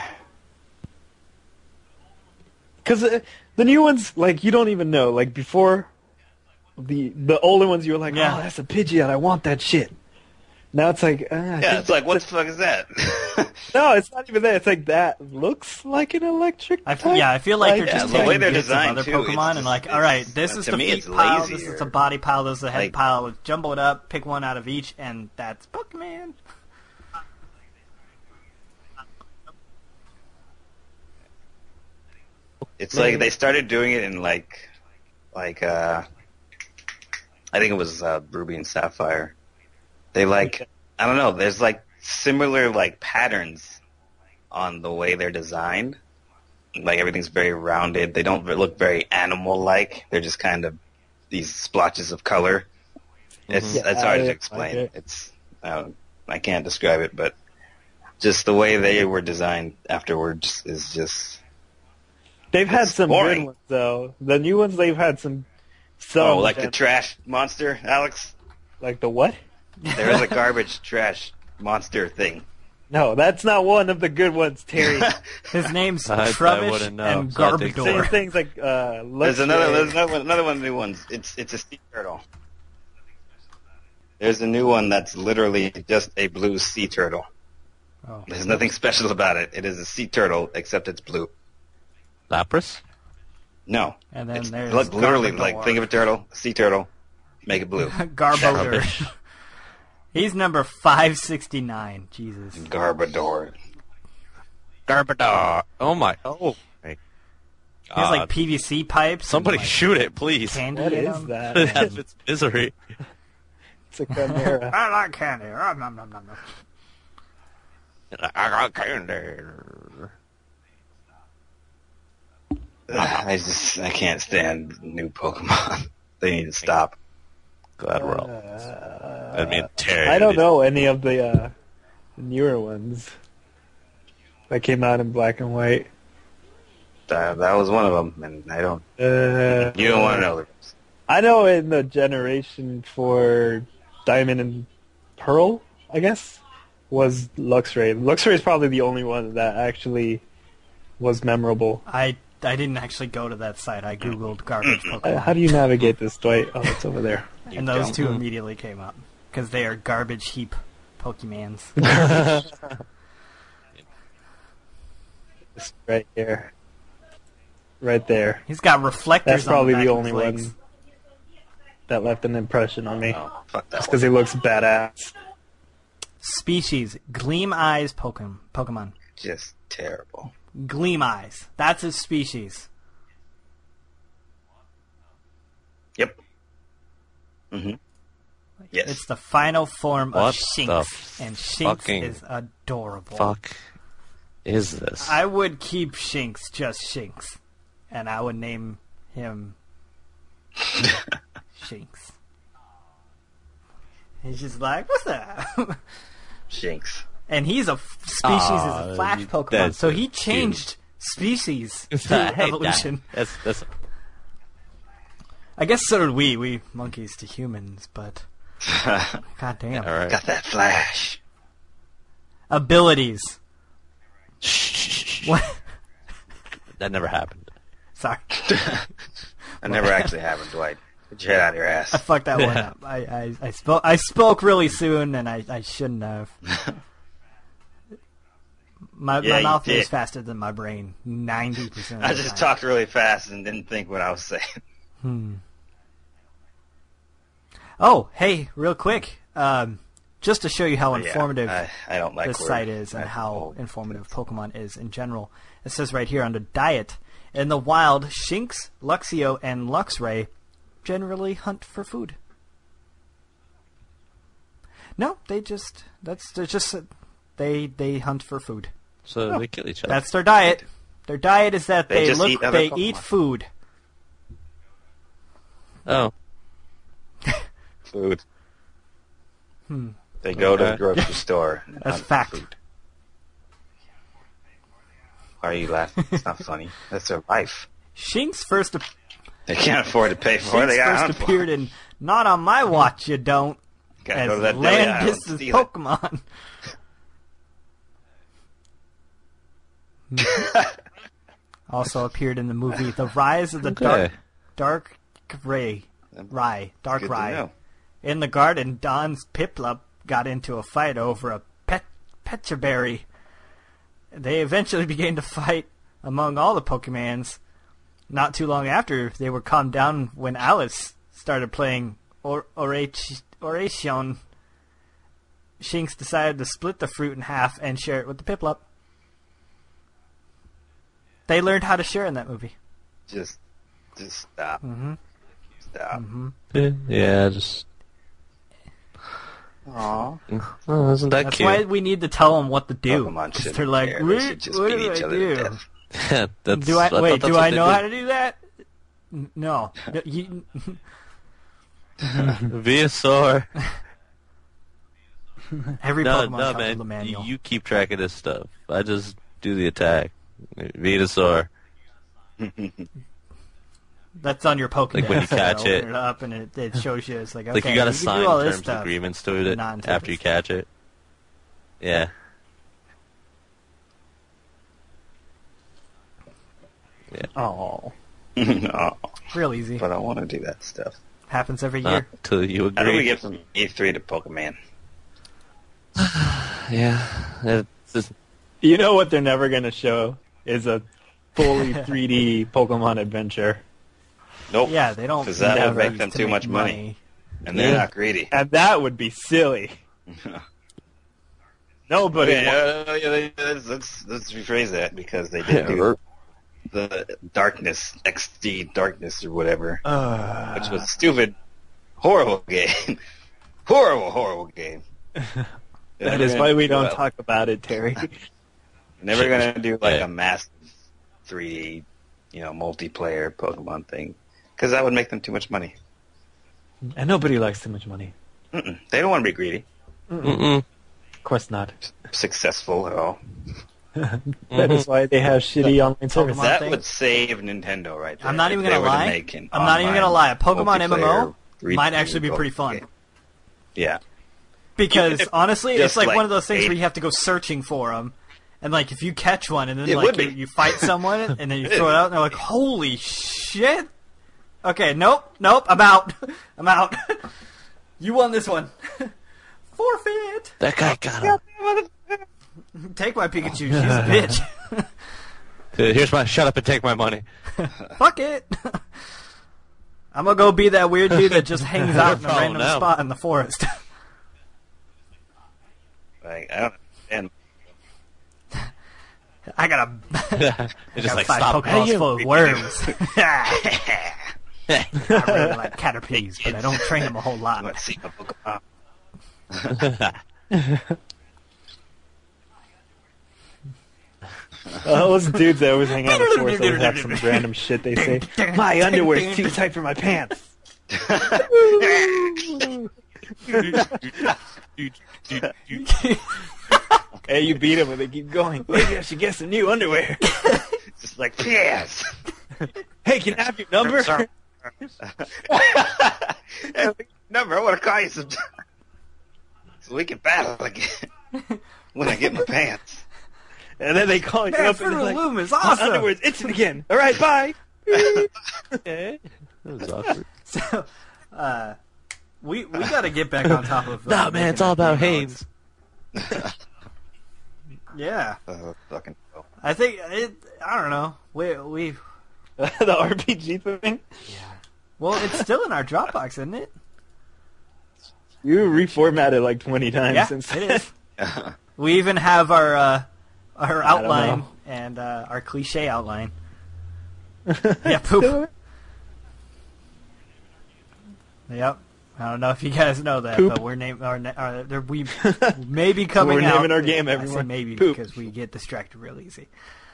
Because the new ones, like, you don't even know. Like, before, the older ones, you were like, Yeah. oh, that's a Pidgeot. I want that shit. Now it's like, I Yeah, think it's like what the fuck is that? no, it's not even that. It's like, that looks like an electric I type. feel like they're Like, just the way taking they're bits of designed, other too, Pokemon it's and like, just- all right, it's- this is to the me, feet it's pile, this lazier. is the body pile, this is the head Like- pile. Jumble it up, pick one out of each, and that's Pokemon. It's like they started doing it in I think it was Ruby and Sapphire. They like, I don't know. There's like similar like patterns on the way they're designed. Like everything's very rounded. They don't look very animal-like. They're just kind of these splotches of color. It's Yeah, it's hard I to like explain. it. It's I can't describe it, but just the way they were designed afterwards is just. They've had It's some boring. good ones, though. The new ones, they've had some Oh, like the gem- trash monster, Alex? like the what? There is a garbage trash monster thing. No, that's not one of the good ones, Terry. His name's I Trubbish wouldn't know, and so I think so. Saying Garbodor. things like, There's another one of the new ones. It's a sea turtle. There's a new one that's literally just a blue sea turtle. Oh. There's nothing special about it. It is a sea turtle, except it's blue. Lapras? No. And then It's there's literally Garbodor. like think of a turtle, a sea turtle, make it blue. Garbodor. Rubbish. He's number 569. Jesus. Garbodor. Garbodor. Oh my. Oh my. He has like PVC pipes. Somebody and, like, shoot it, please. candy What in is them. that? That's its misery. It's a chimera. I like candy. Nom, nom, nom, nom. I got candy. I can't stand new Pokemon. They need to stop. Glad we're all. I mean, Terry. I don't know any of the newer ones that came out in black and white. That was one of them, and I don't. Uh, You don't want to know. I know in the generation for Diamond and Pearl, I guess, was Luxray. Luxray is probably the only one that actually was memorable. I didn't actually go to that site. I googled garbage Pokemon. How do you navigate this, Dwight? Oh, it's over there. And those don't. two immediately came up. Because they are garbage heap Pokemans. It's right here. Right there. He's got reflectors That's probably on the the back only of his legs. one that left an impression on me. Oh, fuck that Just one. because he looks badass. Species. Gleam Eyes Pokemon. Just terrible. Gleam Eyes. That's his species. Yep. Mm-hmm. Yes. It's the final form What of Shinx. the And Shinx fucking is adorable. Fuck is this? I would keep Shinx just Shinx. And I would name him Shinx. He's just like, what's that? Shinx. And he's a species is a flash Pokemon, that's so he changed species I through hate that. evolution. That's I guess so did we. We monkeys to humans, but god damn. all right. Got that flash. Abilities. Shh. What? That never happened. Sorry, That never actually happened, Dwight. Get your head out of your I ass. fucked that one up. I spoke really soon, and I shouldn't have. My Yeah, you mouth did. moves faster than my brain 90% of the I just time. talked really fast and didn't think what I was saying. Oh, hey, real quick. Just to show you how Yeah, informative I don't like this word. site is and I- how oh, informative Pokemon is in general. It says right here under diet, in the wild, Shinx, Luxio, and Luxray generally hunt for food. No, they hunt for food. So they kill each other. That's their diet. Their diet is that They they just eat other eat Pokemon. food. Oh. Food. They go to the Okay. grocery store. and That's hunt fact. food. Why are you laughing? It's not funny. That's their life. Shinx first They can't afford to pay for it. They got first hunt for appeared it. in Not on My Watch You Don't Gotta as go to that deli aisle and Landis' steal it. Pokemon. Also appeared in the movie The Rise of the Okay. Dark Rai. Good to Rai. know. In the garden, Don's Piplup got into a fight over a Petraberry. They eventually began to fight among all the Pokemons. Not too long after, they were calmed down when Alice started playing Oration. Shinx decided to split the fruit in half and share it with the Piplup. They learned how to share in that movie. Just stop. Mm-hmm. Stop. Yeah, just. Aww. Oh, isn't that That's cute? why we need to tell them what to do. Pokemon 'Cause shouldn't they're like, care. They what, should just what beat do each I other to do? death. That's, Do I thought wait? that's Do what I they know did. how to do that? No. Venusaur. Every No, Pokemon no, comes with a man. manual. You keep track of this stuff. I just do the attack. Venusaur. That's on your Pokédex. Like when you catch open it. it up and it shows you. It's like, okay, Like you gotta can sign do all this terms stuff. agreements to it not in after you Tempest. catch it. Yeah. Oh. No, Real easy. but I want to do that stuff. Happens every Not year. till you How do we agree. get from E3 to Pokemon? Yeah. You know what they're never going to show is a fully 3D Pokemon adventure. Nope. Yeah, they don't. Because that would never make them too much money. And Yeah. they're not greedy. And that would be silly. Nobody. Let's rephrase that because they did do the Darkness, XD Darkness or whatever, which was a stupid, horrible game. horrible game. That is why we don't talk about it, Terry. Never gonna do like a massive 3D, multiplayer Pokemon thing, because that would make them too much money. And nobody likes too much money. They don't want to be greedy. Of course not. Successful at all. That is why they have shitty online service. Pokemon That thing? would save Nintendo right there. I'm not if even they gonna were to lie. make an I'm not even gonna lie. A Pokemon online MMO multiplayer might actually be pretty Pokemon fun. game. Yeah. Because If- honestly, just it's like like one of those things eight- where you have to go searching for them, and like if you catch one and then It like would be. you fight someone and then you throw it out and they're like, "Holy shit!" Okay, nope, I'm out. I'm out. You won this one. Forfeit. That guy got him. Take my Pikachu. She's a bitch. Here's my shut up and take my money. Fuck it. I'm gonna go be that weird dude that just hangs out in a Oh, random no. spot in the forest. Like, I don't understand. I got It's just like five stop. Pokeballs Hey, you. full of worms. I really like Caterpies, but I don't train them a whole lot. Let's see my Pokemon. Those dudes that always hang out in the forest always have some random shit they say. My underwear's too tight for my pants. Hey, you beat them and they keep going. Maybe I should get some new underwear. Just like, yes! Hey, can I have your number? Sorry. Hey, number, I want to call you some so we can battle again when I get my pants. And then they call you Man, up Fruit and of they're the like, Loom is my awesome. underwear's itching again. All right, bye. That was awkward. So, we got to get back on top of. Nah, man, making it's all our about game Haynes. modes. Yeah, Fucking I think I don't know. We The RPG thing? well, it's still in our Dropbox, isn't it? You reformatted like 20 times Yeah, since it is. We even have our outline know. and our cliche outline. Yeah, poop. Yep. I don't know if you guys know that, Poop. but we're we may be coming We're out. naming our game, I say everyone. maybe Poop. because we get distracted real easy.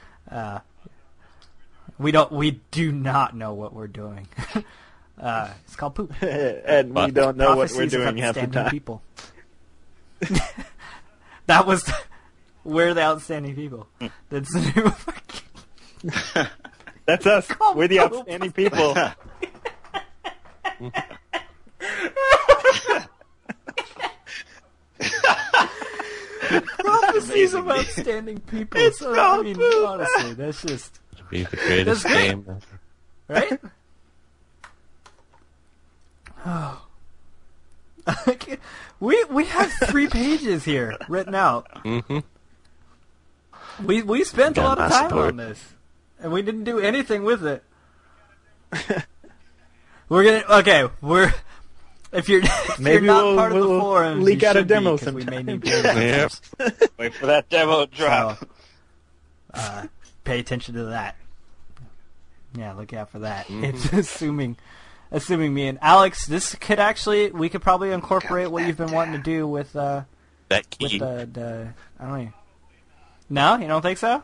We do not know what we're doing. It's called poop. and we don't know what we're Prophecies of doing half the Outstanding time. People. That was we're the outstanding people. That's the new. That's us. Called We're the poop. outstanding people. Prophecies of outstanding people. So, I mean, honestly, that's just Be the greatest That's great. game ever. right. Oh. We have 3 pages here written out. Mm-hmm. We spent a Got lot of my time support. on this, and we didn't do anything with it. If you're Maybe not we'll- part of the we'll forums, leak you out a should be, demo 'cause we may sometime. need to. Yep. Wait for that demo to drop. So, pay attention to that. Yeah, look out for that. Mm-hmm. It's assuming me and Alex. This could actually we could probably incorporate what you've been wanting to do with That key. the I don't know. No, you don't think so?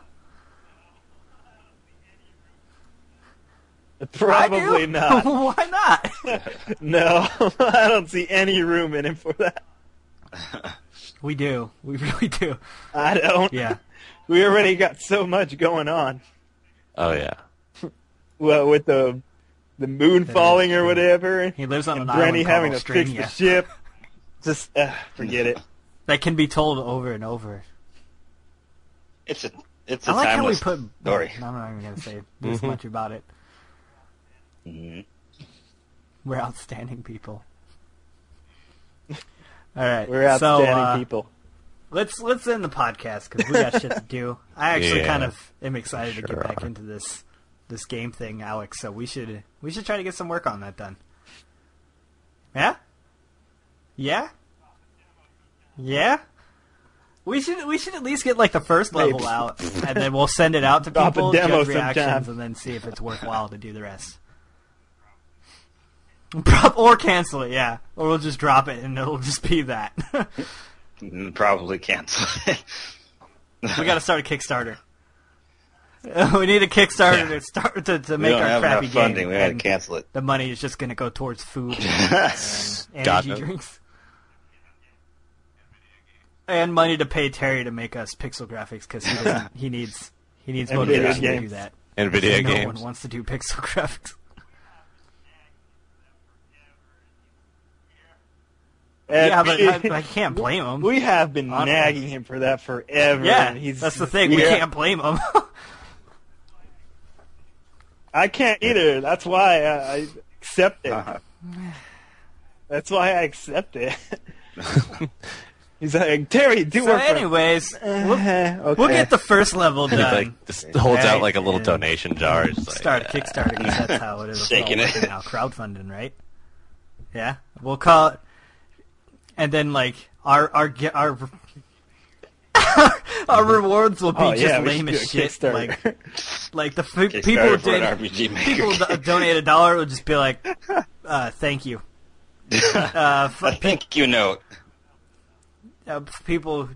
Probably I do. not. Why not? No, I don't see any room in it for that. We do. We really do. I don't. Yeah. We already got so much going on. Oh yeah. Well, with the moon That falling is or true. whatever, He lives on and an Brenny island having called to fix the Australia. ship. Just forget it. That can be told over and over. It's a I like how we timeless put. story. I'm not even gonna say this much about it. Mhm. We're outstanding people. All right. We're outstanding so, people. let's end the podcast because we got shit to do. I actually kind of am excited to get back into this game thing, Alex. So we should try to get some work on that done. Yeah. Yeah. Yeah. We should at least get like the first level out, and then we'll send it out to people, judge reactions, and then see if it's worthwhile to do the rest. Or cancel it, yeah. Or we'll just drop it, and it'll just be that. Probably cancel it. We got to start a Kickstarter. We need a Kickstarter to start to make our crappy game. Funding. We got to cancel it. The money is just going to go towards food and energy drinks. And money to pay Terry to make us pixel graphics because he needs motivation to do that. And video games. No one wants to do pixel graphics. Yeah, but I can't blame him. We have been nagging him for that forever. Yeah, that's the thing. We can't blame him. I can't either. That's why I accept it. That's why I accept it. He's like, Terry, do work. So anyways, we'll get the first level done. He just holds out like a little donation jar. Start a Kickstarter because that's how it is. Shaking it now. Crowdfunding, right? Yeah, we'll call it. And then, like, our rewards will be just lame as shit. Like the people donate $1 will just be like, thank you. A thank you note. People.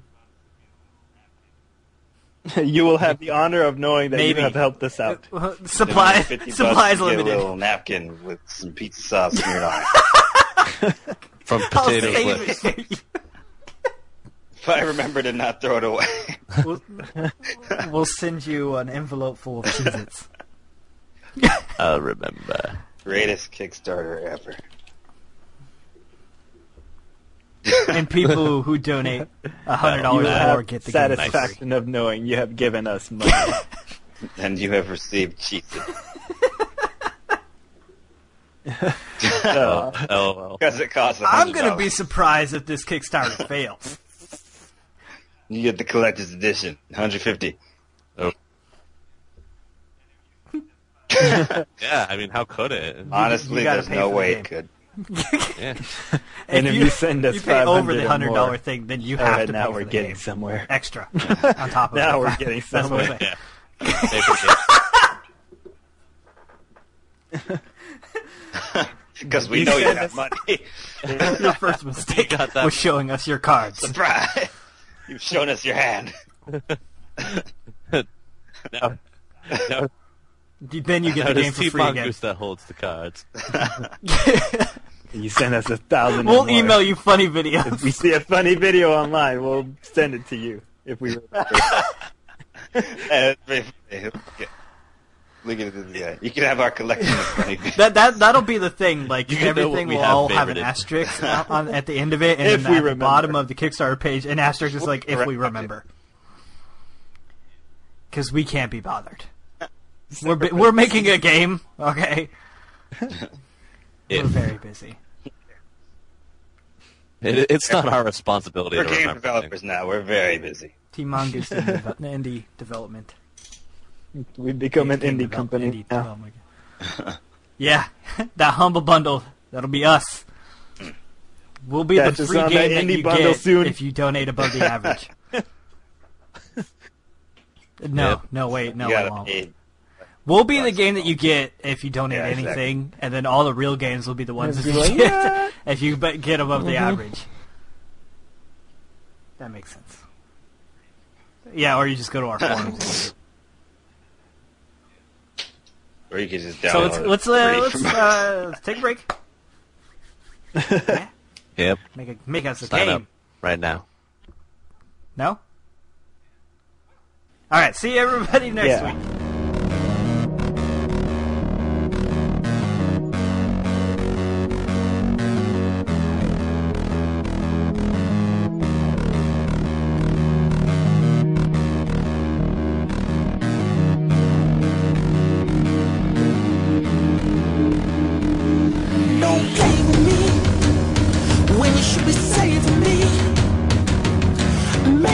You will have the honor of knowing that you have helped us out. Supplies limited. Get a little napkin with some pizza sauce smeared on it. From Potato Flips. If I remember to not throw it away. We'll send you an envelope full of Cheez-Its. I'll remember. Greatest Kickstarter ever. And people who donate $100 or more get the satisfaction of knowing you have given us money. And you have received Cheez-Its. Because it costs $100. I'm going to be surprised if this Kickstarter fails. You get the collector's edition, $150. Oh. Yeah, I mean, how could it? Honestly, there's no way it could. Yeah. And if you send us you pay over the $100 more, thing, then you have to pay now for we're the getting game. somewhere. Extra on top of it. Now we're getting somewhere. Because we know you have money. Your first mistake was showing us your cards. Surprise! You've shown us your hand. No. Then you get the game for free again. Mongoose that holds the cards. You send us 1,000. We'll email you funny videos. If we see a funny video online, we'll send it to you if we remember. Look at this guy. You can have our collection of funny videos. That'll be the thing. Like everything will all have an asterisk at the end of it, and if then we at the remember. bottom of the Kickstarter page, an asterisk is like if we remember, because we can't be bothered. We're making a game, okay? We're very busy. It's not our responsibility. We're to game remember developers things. now. We're very busy. Team Mongoose indie development. We've become an indie company now. Yeah, that humble bundle. That'll be us. We'll be the free game that you get soon. If you donate above the average. No, wait, we won't. We'll be the game that you get if you donate anything, and then all the real games will be the ones that you get if you get above the average. That makes sense. Yeah, or you just go to our forums. Or you could just download it. So let's take a break. Yeah? Yep. Make us a Sign game up right now. No? All right. See everybody next week. Don't play with me when you should be saving me.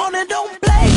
money don't play.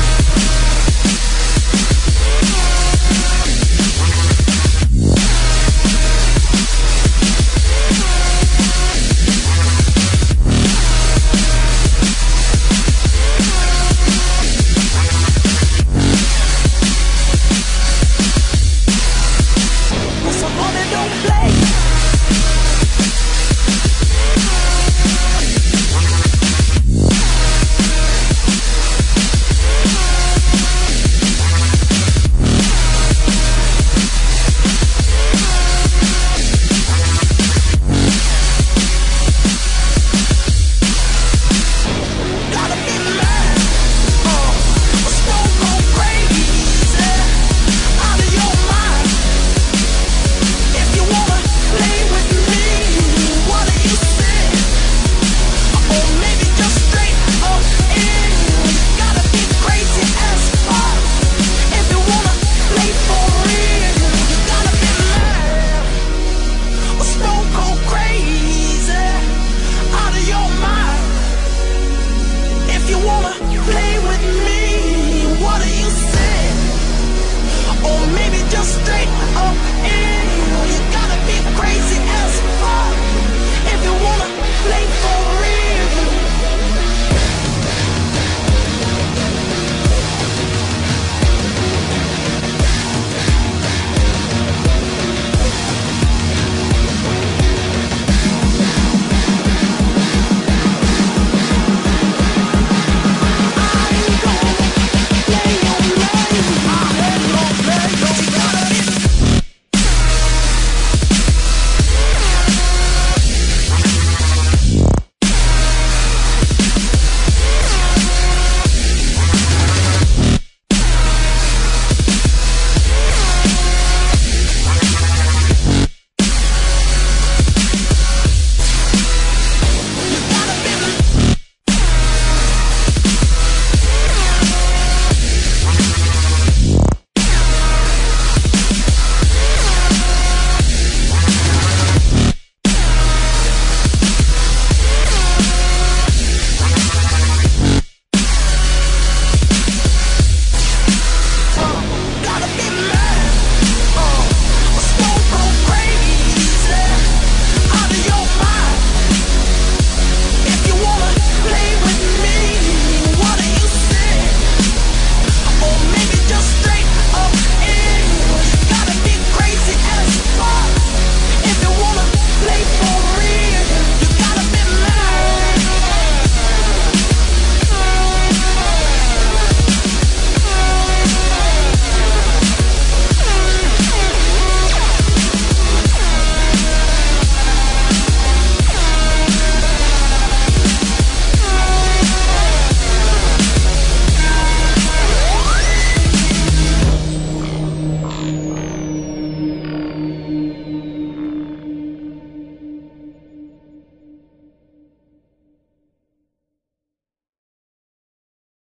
Play with me, what do you say? Or maybe just straight up in. You gotta be crazy as fuck if you wanna play for